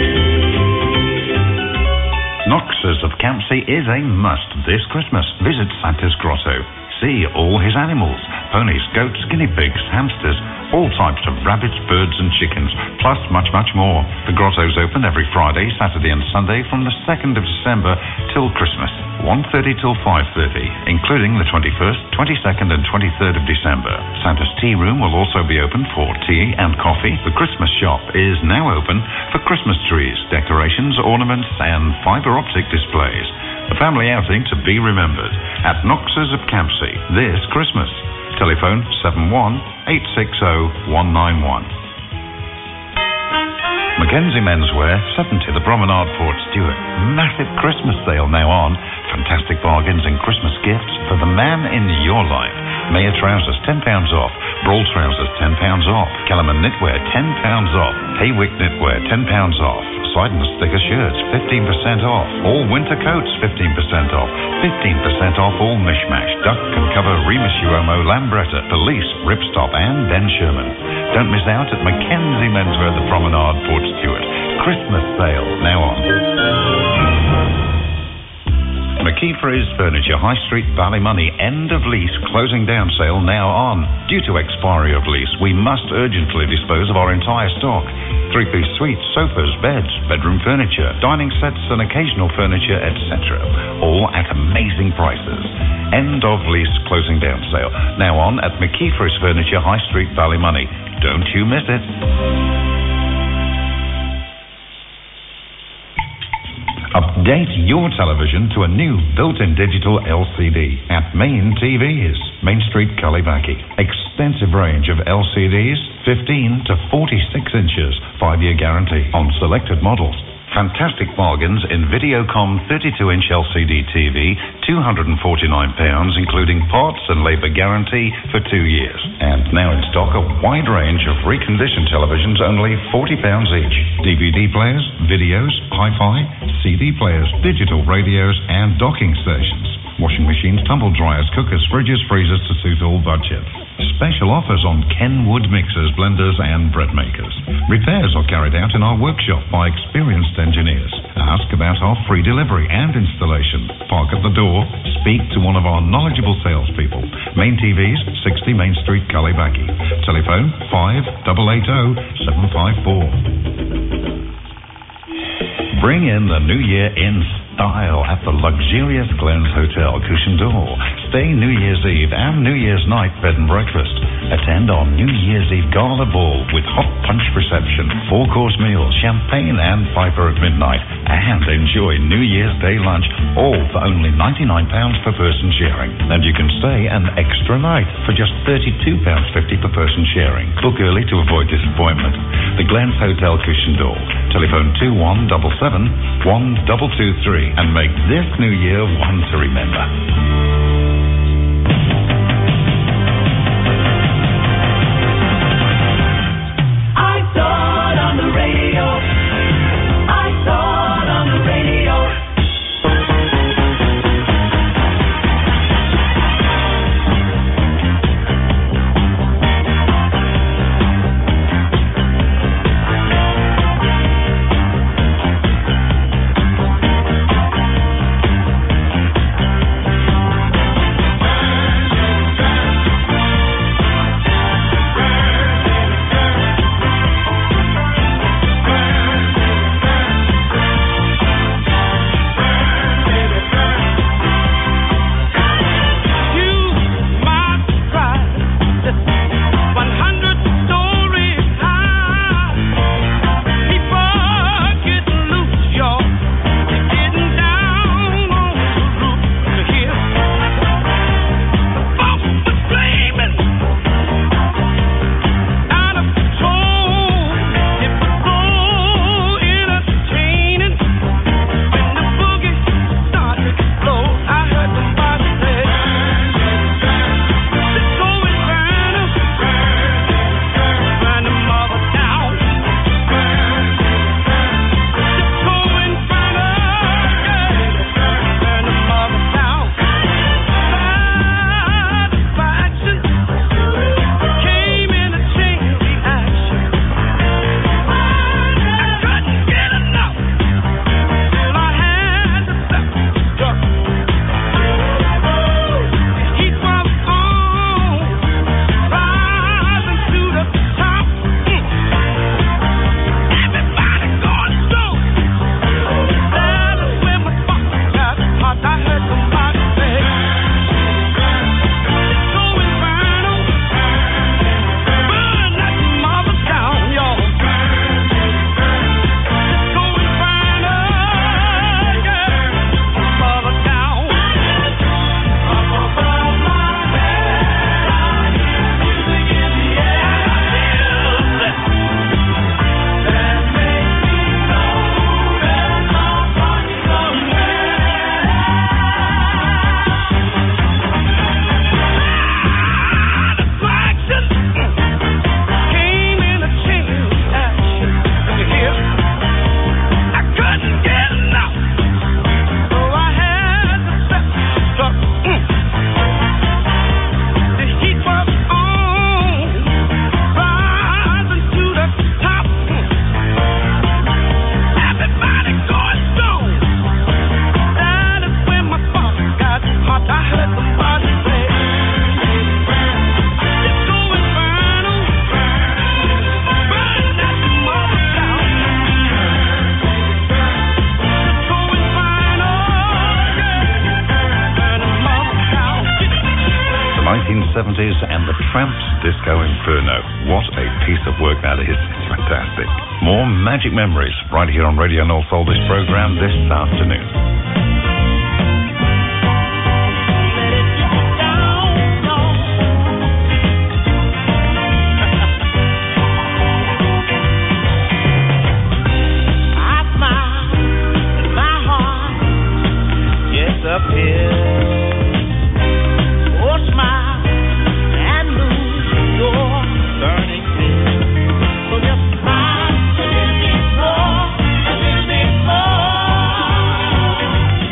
Knox's of Campsie is a must this Christmas. Visit Santa's Grotto. See all his animals, ponies, goats, guinea pigs, hamsters, all types of rabbits, birds and chickens, plus much, much more. The Grotto's open every Friday, Saturday and Sunday from the second of December till Christmas, one thirty till five thirty, including the twenty-first, twenty-second and twenty-third of December. Santa's Tea Room will also be open for tea and coffee. The Christmas shop is now open for Christmas trees, decorations, ornaments and fibre optic displays. A family outing to be remembered at Knox's of Campsie this Christmas. Telephone seven one eight six zero one nine one. Mackenzie Menswear, seventy The Promenade, Port Stewart. Massive Christmas sale now on. Fantastic bargains and Christmas gifts for the man in your life. Mayer trousers, ten pounds off. Brawl trousers, ten pounds off. Kellerman knitwear, ten pounds off. Haywick knitwear, ten pounds off. Side and sticker shirts, fifteen percent off. All winter coats, fifteen percent off. fifteen percent off all mishmash, duck and cover, Remus Uomo, Lambretta, Police, Ripstop and Ben Sherman. Don't miss out at Mackenzie Menswear, The Promenade, Port Stewart. Christmas sale now on. McKeefery's Furniture, High Street, Ballymoney, end of lease, closing down sale now on. Due to expiry of lease, we must urgently dispose of our entire stock. Three-piece suites, sofas, beds, bedroom furniture, dining sets and occasional furniture, et cetera. All at amazing prices. End of lease, closing down sale now on at McKeefery's Furniture, High Street, Ballymoney. Don't you miss it. Update your television to a new built-in digital L C D at Main T Vs, Main Street, Kalibaki. Extensive range of L C Ds, fifteen to forty-six inches, five-year guarantee on selected models. Fantastic bargains in Videocom thirty-two inch L C D T V, two hundred forty-nine pounds, including parts and labour guarantee for two years. And now in stock, a wide range of reconditioned televisions, only forty pounds each. D V D players, videos, hi-fi, C D players, digital radios and docking stations. Washing machines, tumble dryers, cookers, fridges, freezers to suit all budgets. Special offers on Kenwood mixers, blenders and bread makers. Repairs are carried out in our workshop by experienced engineers. Ask about our free delivery and installation. Park at the door. Speak to one of our knowledgeable salespeople. Main T Vs, sixty Main Street, Kalibaki. Telephone five eight eight zero seven five four. Bring in the new year in style at the luxurious Glens Hotel, Cushendall. Stay New Year's Eve and New Year's night bed and breakfast. Attend our New Year's Eve gala ball with hot punch reception, four-course meals, champagne and piper at midnight, and enjoy New Year's Day lunch, all for only ninety-nine pounds per person sharing. And you can stay an extra night for just thirty-two pounds fifty per person sharing. Book early to avoid disappointment. The Glens Hotel, Cushendall. Telephone two one seven seven, one two two three and make this New Year one to remember. nineteen seventies and the Tramps Disco Inferno. What a piece of work that is. It's fantastic. More Magic Memories right here on Radio North Oldies program this afternoon. Up here, oh smile and lose your burning fear. So just smile a little bit more, a little bit more.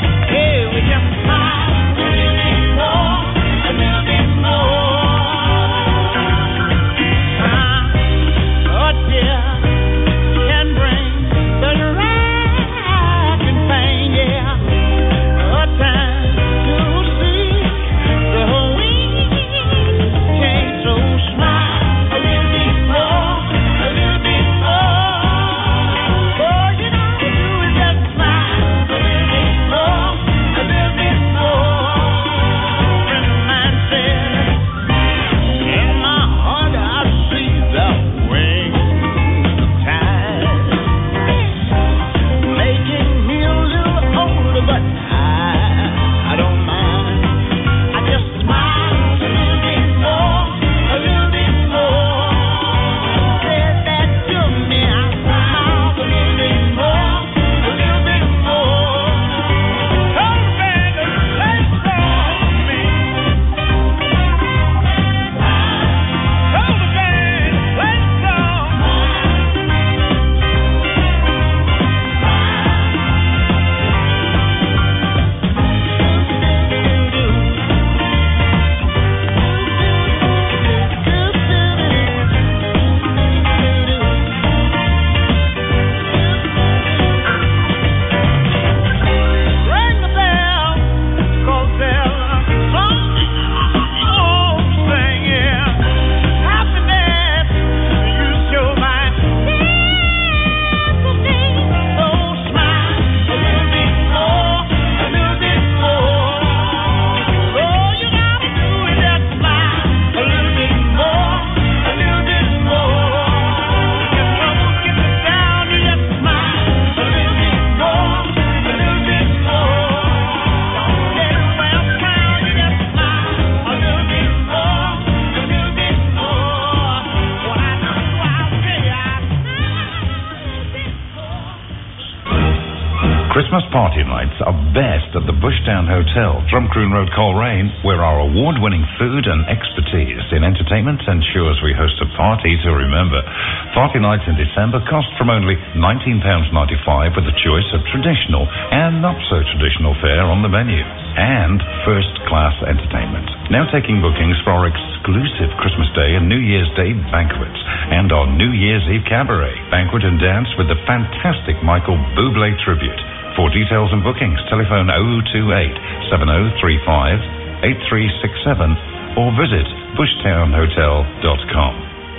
Christmas party nights are best at the Bushtown Hotel, Drumcroon Road, Coleraine, where our award-winning food and expertise in entertainment ensures we host a party to remember. Party nights in December cost from only nineteen pounds ninety-five with a choice of traditional and not-so-traditional fare on the menu. And first-class entertainment. Now taking bookings for our exclusive Christmas Day and New Year's Day banquets and our New Year's Eve cabaret, banquet and dance with the fantastic Michael Bublé tribute. For details and bookings, telephone oh two eight, seven oh three five, eight three six seven or visit bushtown hotel dot com.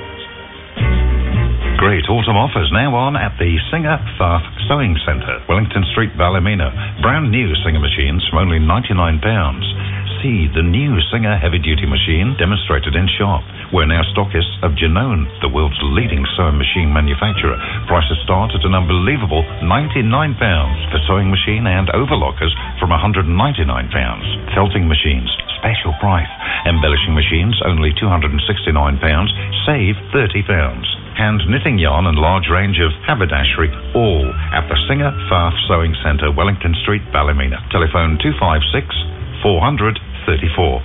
Great autumn offers now on at the Singer Farf Sewing Centre, Wellington Street, Ballymena. Brand new Singer machines from only ninety-nine pounds. See the new Singer heavy-duty machine demonstrated in shop. We're now stockists of Genone, the world's leading sewing machine manufacturer. Prices start at an unbelievable ninety-nine pounds for sewing machine and overlockers from one hundred ninety-nine pounds. Felting machines, special price. Embellishing machines, only two hundred sixty-nine pounds, save thirty pounds. Hand knitting yarn and large range of haberdashery, all at the Singer Farf Sewing Centre, Wellington Street, Ballymena. Telephone two five six, four hundred, thirty-four.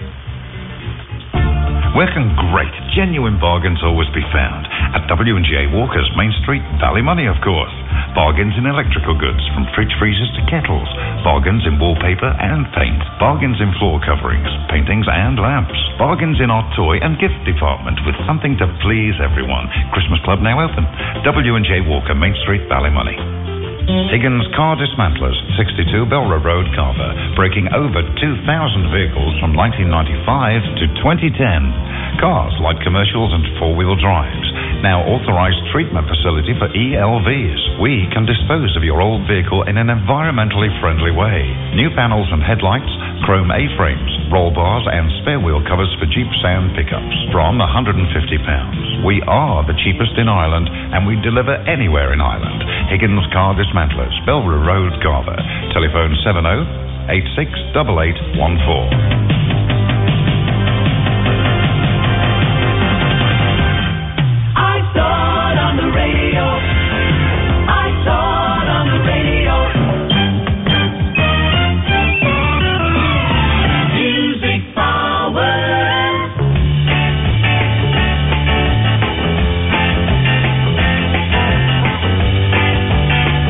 Where can great, genuine bargains always be found? At W and J Walker's, Main Street, Ballymoney, of course. Bargains in electrical goods, from fridge freezers to kettles. Bargains in wallpaper and paint. Bargains in floor coverings, paintings and lamps. Bargains in our toy and gift department, with something to please everyone. Christmas Club now open. W and J Walker, Main Street, Ballymoney. Higgins Car Dismantlers, sixty-two Belra Road, Carver, breaking over two thousand vehicles from nineteen ninety-five to twenty ten. Cars, light commercials and four-wheel drives. Now authorized treatment facility for E L Vs. We can dispose of your old vehicle in an environmentally friendly way. New panels and headlights, chrome A-frames, roll bars and spare wheel covers for Jeeps and pickups from one hundred fifty pounds. We are the cheapest in Ireland and we deliver anywhere in Ireland. Higgins Car Dismantlers, Belra Road, Carver. Telephone seven oh, eight six eight eight one four.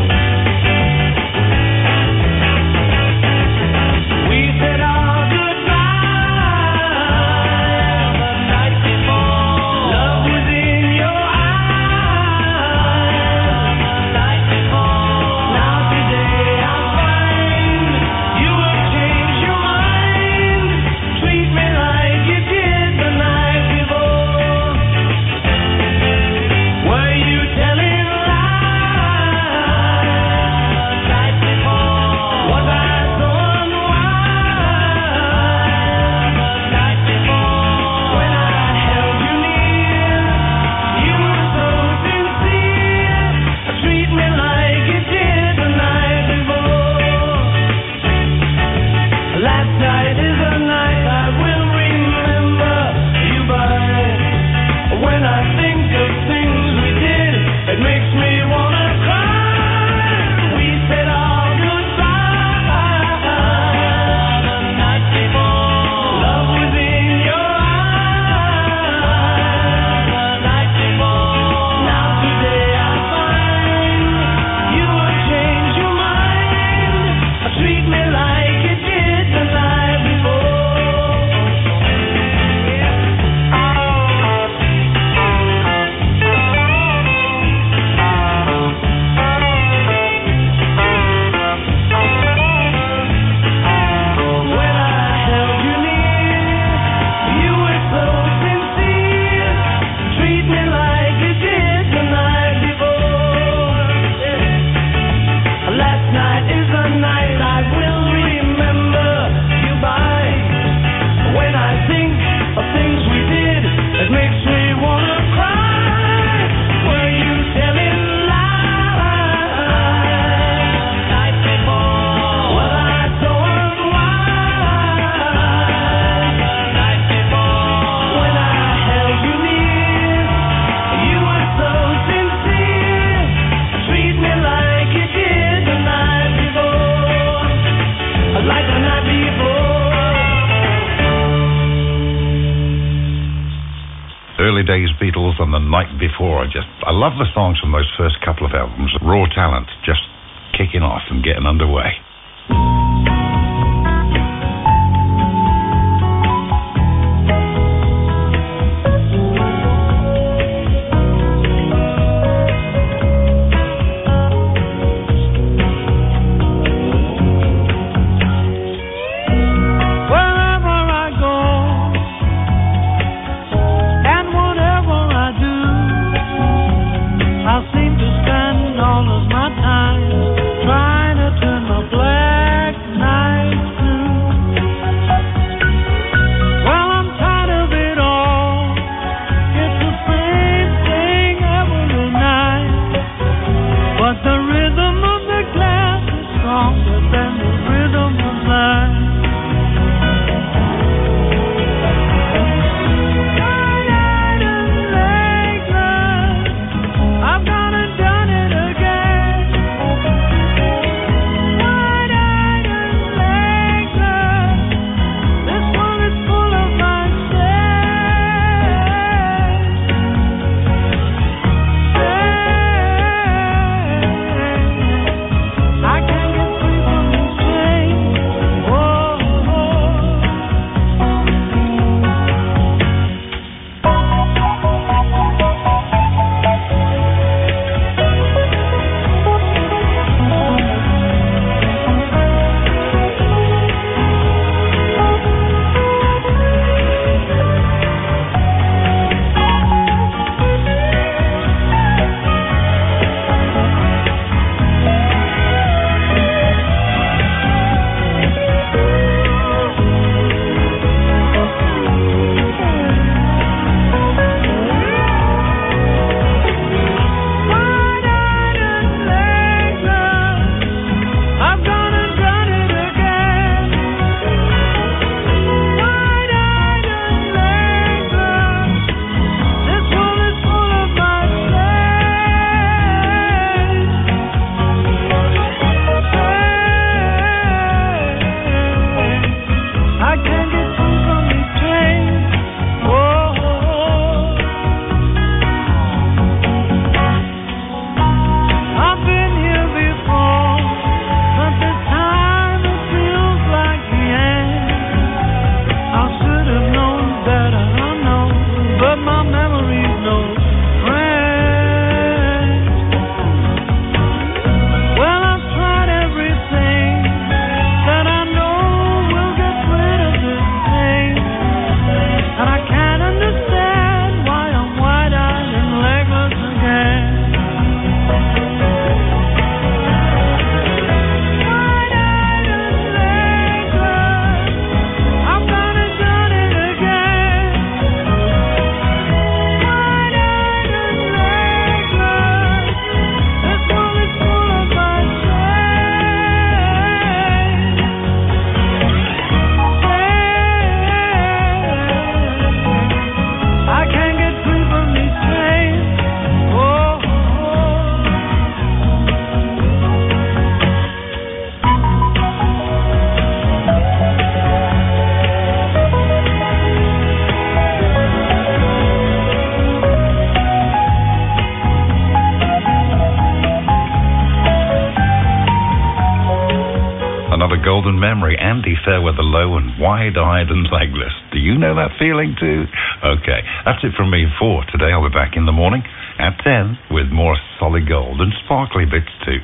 We said our goodbye. Yesterday's Beatles and The Night Before. I just, I love the songs from those first couple of albums. Raw talent, just kicking off and getting underway. Golden memory, Andy Fairweather Low and Wide-Eyed and Legless. Do you know that feeling too? Okay, that's it from me for today. I'll be back in the morning at ten with more solid gold and sparkly bits too.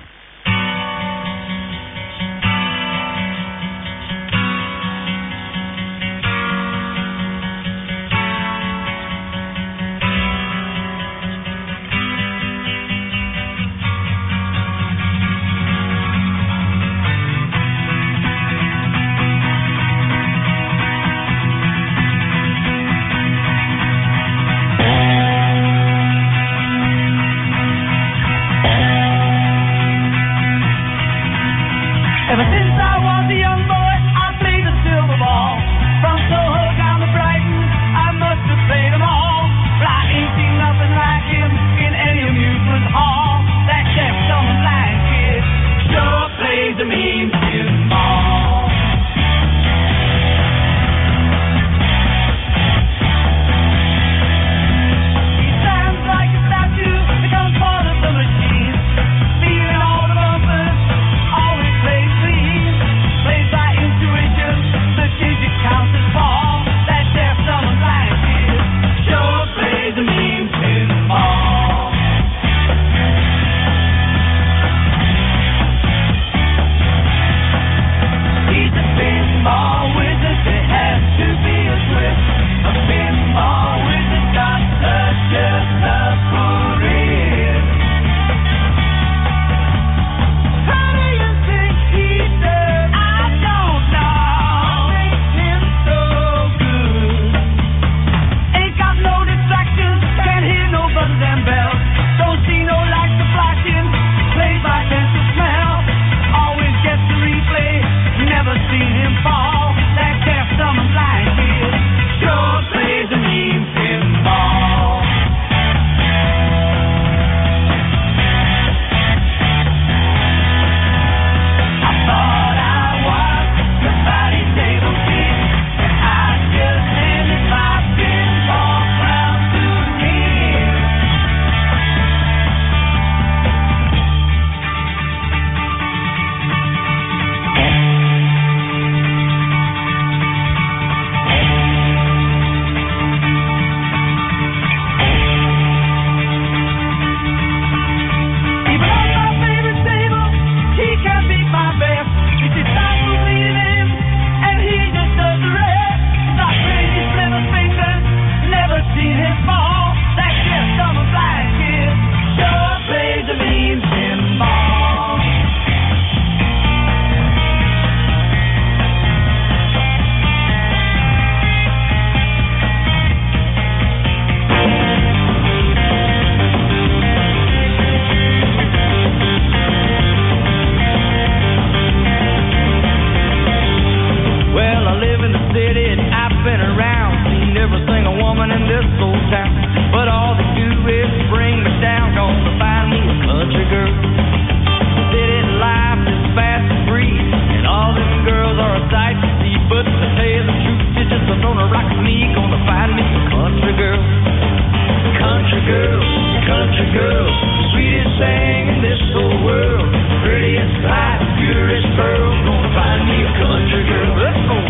every single woman in this old town. But all they do is bring me down, gonna find me a country girl. City life is fast and free, and all them girls are a sight to see. But to tell you the truth, you just don't wanna rock with me, gonna find me a country girl. Country girl, country girl, sweetest thing in this whole world. Prettiest light, purest pearl, gonna find me a country girl. Let's go.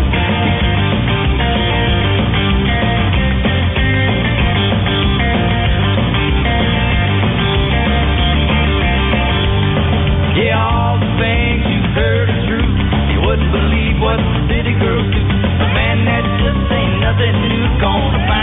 Yeah, all the things you've heard are true. You wouldn't believe what the city girls do. But man, that just ain't nothing new. Gonna find